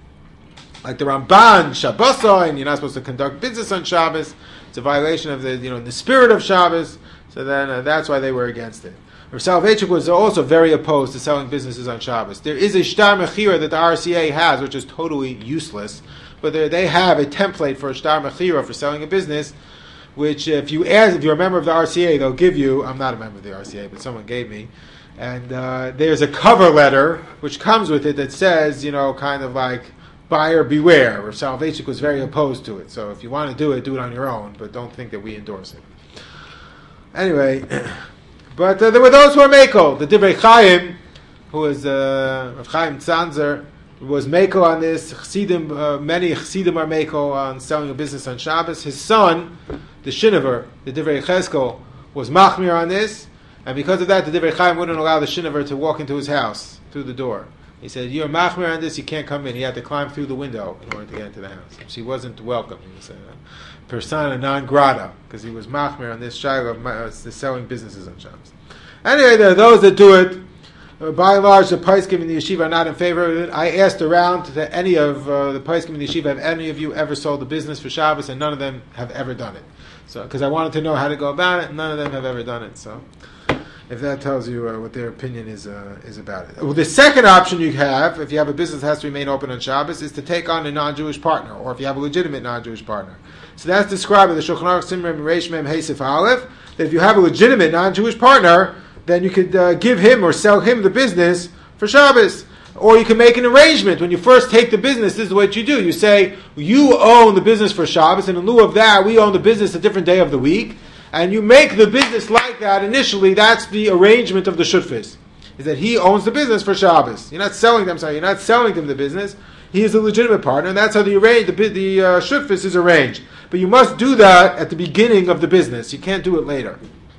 like the Ramban, Shabbosai, and you're not supposed to conduct business on Shabbos, it's a violation of the, you know, the spirit of Shabbos. So then uh, that's why they were against it. Rav Soloveitchik was also very opposed to selling businesses on Shabbos. There is a Shtar Mechira that the R C A has, which is totally useless, but they have a template for a Shtar Mechira for selling a business, which if you ask, if you're a member of the R C A, they'll give you, I'm not a member of the R C A, but someone gave me, and uh, there's a cover letter which comes with it that says, you know, kind of like, buyer beware. Rav Soloveitchik was very opposed to it. So if you want to do it, do it on your own, but don't think that we endorse it. Anyway, but uh, there were those who were Meko. The Divrei Chaim, who was uh, Rav Chaim Tzanzer, was Meko on this. Chassidim, uh, many Chassidim are Meko on selling a business on Shabbos. His son, the Shinover, the Divrei Cheskel, was Machmir on this, and because of that, the Divrei Chaim wouldn't allow the Shinover to walk into his house through the door. He said, "You're machmir on this. You can't come in." He had to climb through the window in order to get into the house. So he wasn't welcome. He was a persona non grata because he was machmir on this shayla of uh, selling businesses on Shabbos. Anyway, there are those that do it. Uh, by and large, the poskim in the yeshiva are not in favor of it. I asked around to any of uh, the poskim in the yeshiva, have any of you ever sold a business for Shabbos? And none of them have ever done it. So, because I wanted to know how to go about it, and none of them have ever done it. So, if that tells you uh, what their opinion is uh, is about it. Well, the second option you have, if you have a business that has to remain open on Shabbos, is to take on a non-Jewish partner, or if you have a legitimate non-Jewish partner. So that's described in the Shulchan Aruch Simrim Reish Mem Heisif Aleph, that if you have a legitimate non-Jewish partner, then you could uh, give him or sell him the business for Shabbos. Or you can make an arrangement. When you first take the business, this is what you do. You say, you own the business for Shabbos, and in lieu of that, we own the business a different day of the week. And you make the business like that initially. That's the arrangement of the shutfis. Is that he owns the business for Shabbos. You're not selling them, sorry, you're not selling them the business. He is a legitimate partner, and that's how the arrange, the, the uh, shutfis is arranged. But you must do that at the beginning of the business. You can't do it later.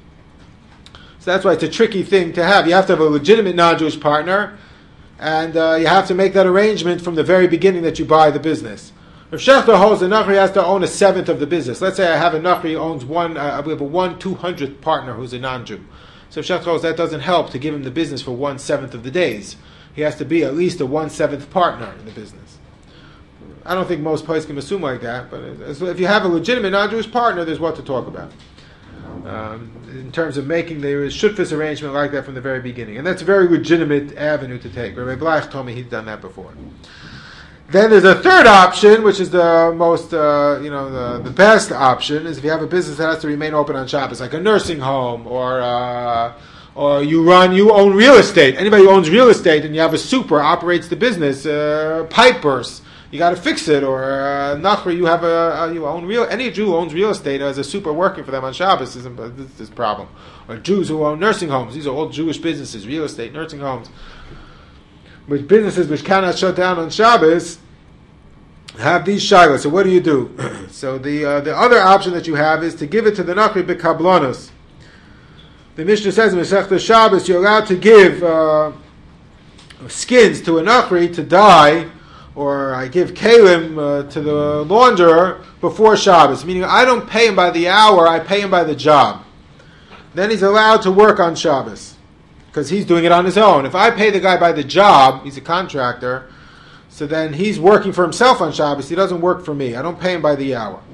So that's why it's a tricky thing to have. You have to have a legitimate non-Jewish partner, and uh, you have to make that arrangement from the very beginning that you buy the business. If Shechter holds the Nachri has to own a seventh of the business. Let's say I have a Nachri who owns one, uh, we have a one two hundredth partner who's a non-Jew. So if Shechter holds that doesn't help to give him the business for one seventh of the days. He has to be at least a one seventh partner in the business. I don't think most places can assume like that, but if you have a legitimate non-Jewish partner, there's what to talk about. Um, in terms of making the shutfis arrangement like that from the very beginning. And that's a very legitimate avenue to take. Rabbi Bleich told me he'd done that before. Then there's a third option, which is the most, uh, you know, the, the best option, is if you have a business that has to remain open on Shabbos, like a nursing home, or uh, or you run, you own real estate. Anybody who owns real estate and you have a super operates the business, uh, pipe bursts, you got to fix it, or uh, Nachri, you have a, a you own real. Any Jew who owns real estate as a super working for them on Shabbos is this, this problem. Or Jews who own nursing homes; these are all Jewish businesses, real estate, nursing homes. Which businesses which cannot shut down on Shabbos have these shilas. So what do you do? So the uh, the other option that you have is to give it to the Nachri b'kablanos. The Mishnah says in Masechta Shabbos you're allowed to give uh, skins to a Nachri to dye. Or I give kalim uh, to the launderer before Shabbos, meaning I don't pay him by the hour, I pay him by the job. Then he's allowed to work on Shabbos, because he's doing it on his own. If I pay the guy by the job, he's a contractor, so then he's working for himself on Shabbos, he doesn't work for me. I don't pay him by the hour.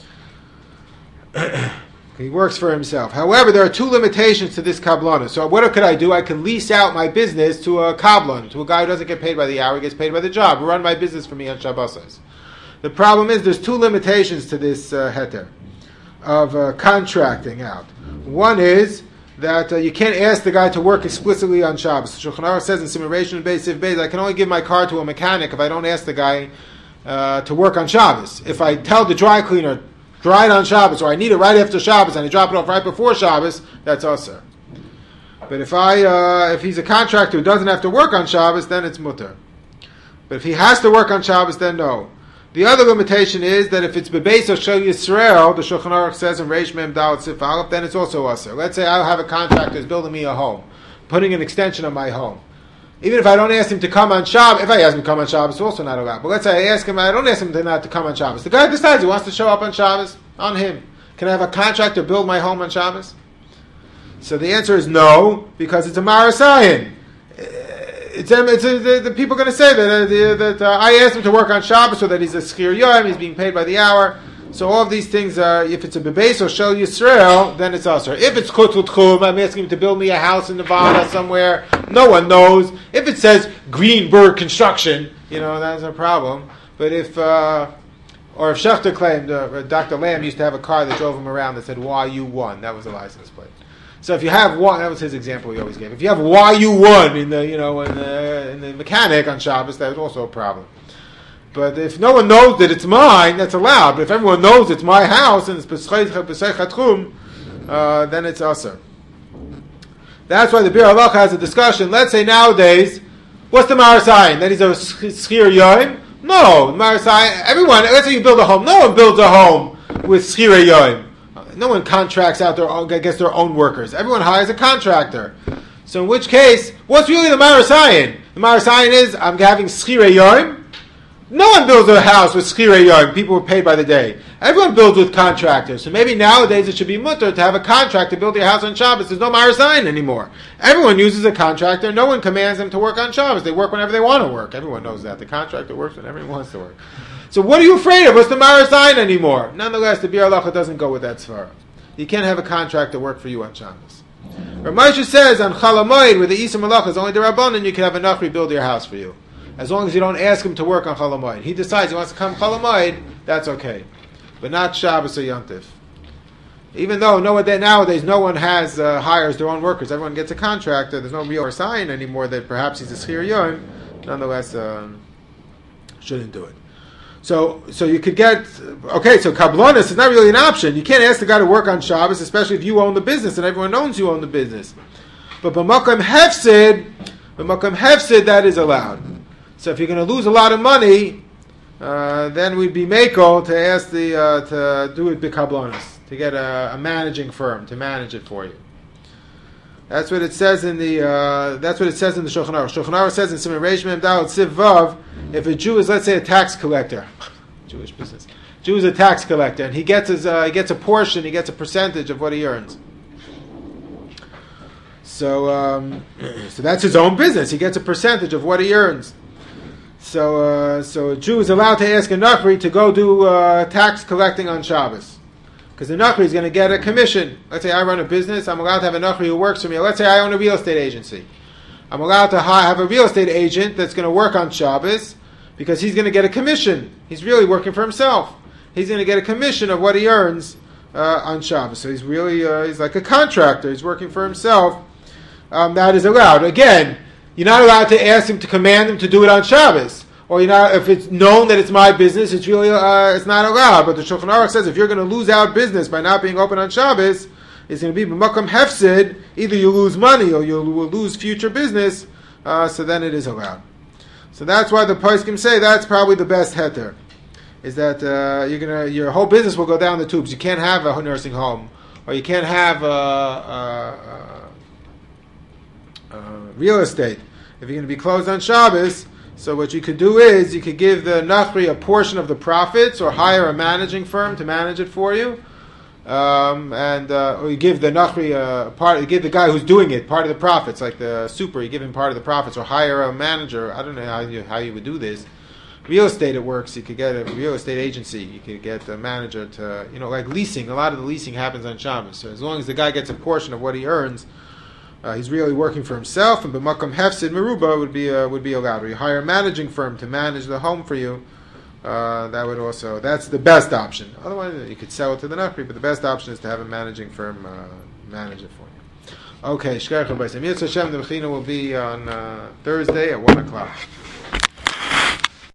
He works for himself. However, there are two limitations to this kabbalah. So what could I do? I can lease out my business to a kabbalah, to a guy who doesn't get paid by the hour, he gets paid by the job. Run my business for me on Shabbos. The problem is there's two limitations to this uh, heter of uh, contracting out. One is that uh, you can't ask the guy to work explicitly on Shabbos. Shulchan Aruch says in Simulation Beis Siv Beis, I can only give my car to a mechanic if I don't ask the guy uh, to work on Shabbos. If I tell the dry cleaner, dry it on Shabbos, or I need it right after Shabbos, and I drop it off right before Shabbos, that's usher. But if I, uh, if he's a contractor who doesn't have to work on Shabbos, then it's mutter. But if he has to work on Shabbos, then no. The other limitation is that if it's bebeis or shel Yisrael, the Shulchan Aruch says in Reish Mem Dalet Sif Aleph, then it's also usher. Let's say I have a contractor who's building me a home, putting an extension on my home. Even if I don't ask him to come on Shabbos, if I ask him to come on Shabbos, it's also not allowed. But let's say I ask him, I don't ask him to not to come on Shabbos. The guy decides he wants to show up on Shabbos, on him. Can I have a contractor build my home on Shabbos? So the answer is no, because it's a marasayin. It's, it's a, the, the people are going to say that, uh, the, that uh, I asked him to work on Shabbos, so that he's a schir yom, he's being paid by the hour. So all of these things, uh, if it's a bebeis or shel Yisrael, then it's usher. If it's kutul tchum, I'm asking him to build me a house in Nevada somewhere, no one knows. If it says Greenberg Construction, you know, that's a problem. But if, uh, or if Schechter claimed, uh, Doctor Lamb used to have a car that drove him around that said Y U one, that was a license plate. So if you have one, that was his example he always gave. If you have Y U one in the, you know, in the, in the mechanic on Shabbos, that was also a problem. But if no one knows that it's mine, that's allowed. But if everyone knows it's my house and it's b'sechei chatchum, uh, then it's usher. That's why the Bir Halacha has a discussion. Let's say nowadays, what's the marasayin? That he's a schir yom? No, marasayin. Everyone. Let's say you build a home. No one builds a home with schir yom. No one contracts out their own, gets their own workers. Everyone hires a contractor. So in which case, what's really the Marasayan? The Marasayan is, I'm having Schirei Yom. No one builds a house with Schirei Yom. People were paid by the day. Everyone builds with contractors. So maybe nowadays it should be mutter to have a contractor build your house on Shabbos. There's no Marasayan anymore. Everyone uses a contractor. No one commands them to work on Shabbos. They work whenever they want to work. Everyone knows that. The contractor works whenever he wants to work. So what are you afraid of? What's the Marasayan anymore? Nonetheless, the Biur Halacha doesn't go with that svara. You can't have a contractor work for you on Shabbos. Rav Moshe says on Chol Hamoed, where the Isur Malacha is only the Rabbanan, you can have a Nachri build your house for you. As long as you don't ask him to work on Chol Hamoed. He decides he wants to come Chol Hamoed, that's okay. But not Shabbos or Yom Tov. Even though nowadays no one has uh, hires their own workers, everyone gets a contractor, there's no real sign anymore that perhaps he's a Schir Yom, nonetheless um, shouldn't do it. So, so you could get, okay, so kablonis is not really an option. You can't ask the guy to work on Shabbos, especially if you own the business and everyone knows you own the business. But b'makom hefsid, b'makom hefsid, that is allowed. So if you're going to lose a lot of money, uh, then we'd be mako to ask the, uh, to do it b'kablonis, to get a, a managing firm to manage it for you. That's what it says in the. Uh, that's what it says in the Shulchan Aruch. Shulchan Aruch says in Siman Reish Mem Daled Siv Vav, if a Jew is, let's say, a tax collector, Jewish business, Jew is a tax collector, and he gets his, uh, he gets a portion, he gets a percentage of what he earns. So, um, so that's his own business. He gets a percentage of what he earns. So, uh, so a Jew is allowed to ask a Nachri to go do uh, tax collecting on Shabbos. Because the Nachri is going to get a commission. Let's say I run a business. I'm allowed to have a Nachri who works for me. Let's say I own a real estate agency. I'm allowed to have a real estate agent that's going to work on Shabbos because he's going to get a commission. He's really working for himself. He's going to get a commission of what he earns uh, on Shabbos. So he's really, uh, he's like a contractor. He's working for himself. Um, that is allowed. Again, you're not allowed to ask him to command him to do it on Shabbos. Or you know, if it's known that it's my business, it's really uh, it's not allowed. But the Shulchan Aruch says if you're going to lose out business by not being open on Shabbos, it's going to be b'makom hefsid. Either you lose money or you will lose future business. Uh, so then it is allowed. So that's why the poskim say that's probably the best heter. Is that uh, you're gonna your whole business will go down the tubes. You can't have a nursing home, or you can't have a, a, a, a real estate if you're going to be closed on Shabbos. So what you could do is you could give the Nachri a portion of the profits, or hire a managing firm to manage it for you, um, and uh, or you give the Nachri a part. You give the guy who's doing it part of the profits, like the super. You give him part of the profits, or hire a manager. I don't know how you how you would do this. Real estate, it works. You could get a real estate agency. You could get a manager to, you know, like leasing. A lot of the leasing happens on Shabbos. So as long as the guy gets a portion of what he earns. Uh, he's really working for himself, and b'makom hefsid meruba would be uh, would be allowed. Or you hire a managing firm to manage the home for you. Uh, that would also that's the best option. Otherwise, you could sell it to the Nachri, but the best option is to have a managing firm uh, manage it for you. Okay, Shkar Chabayis. Yirtzeh Hashem, the Bechina will be on uh, Thursday at one o'clock.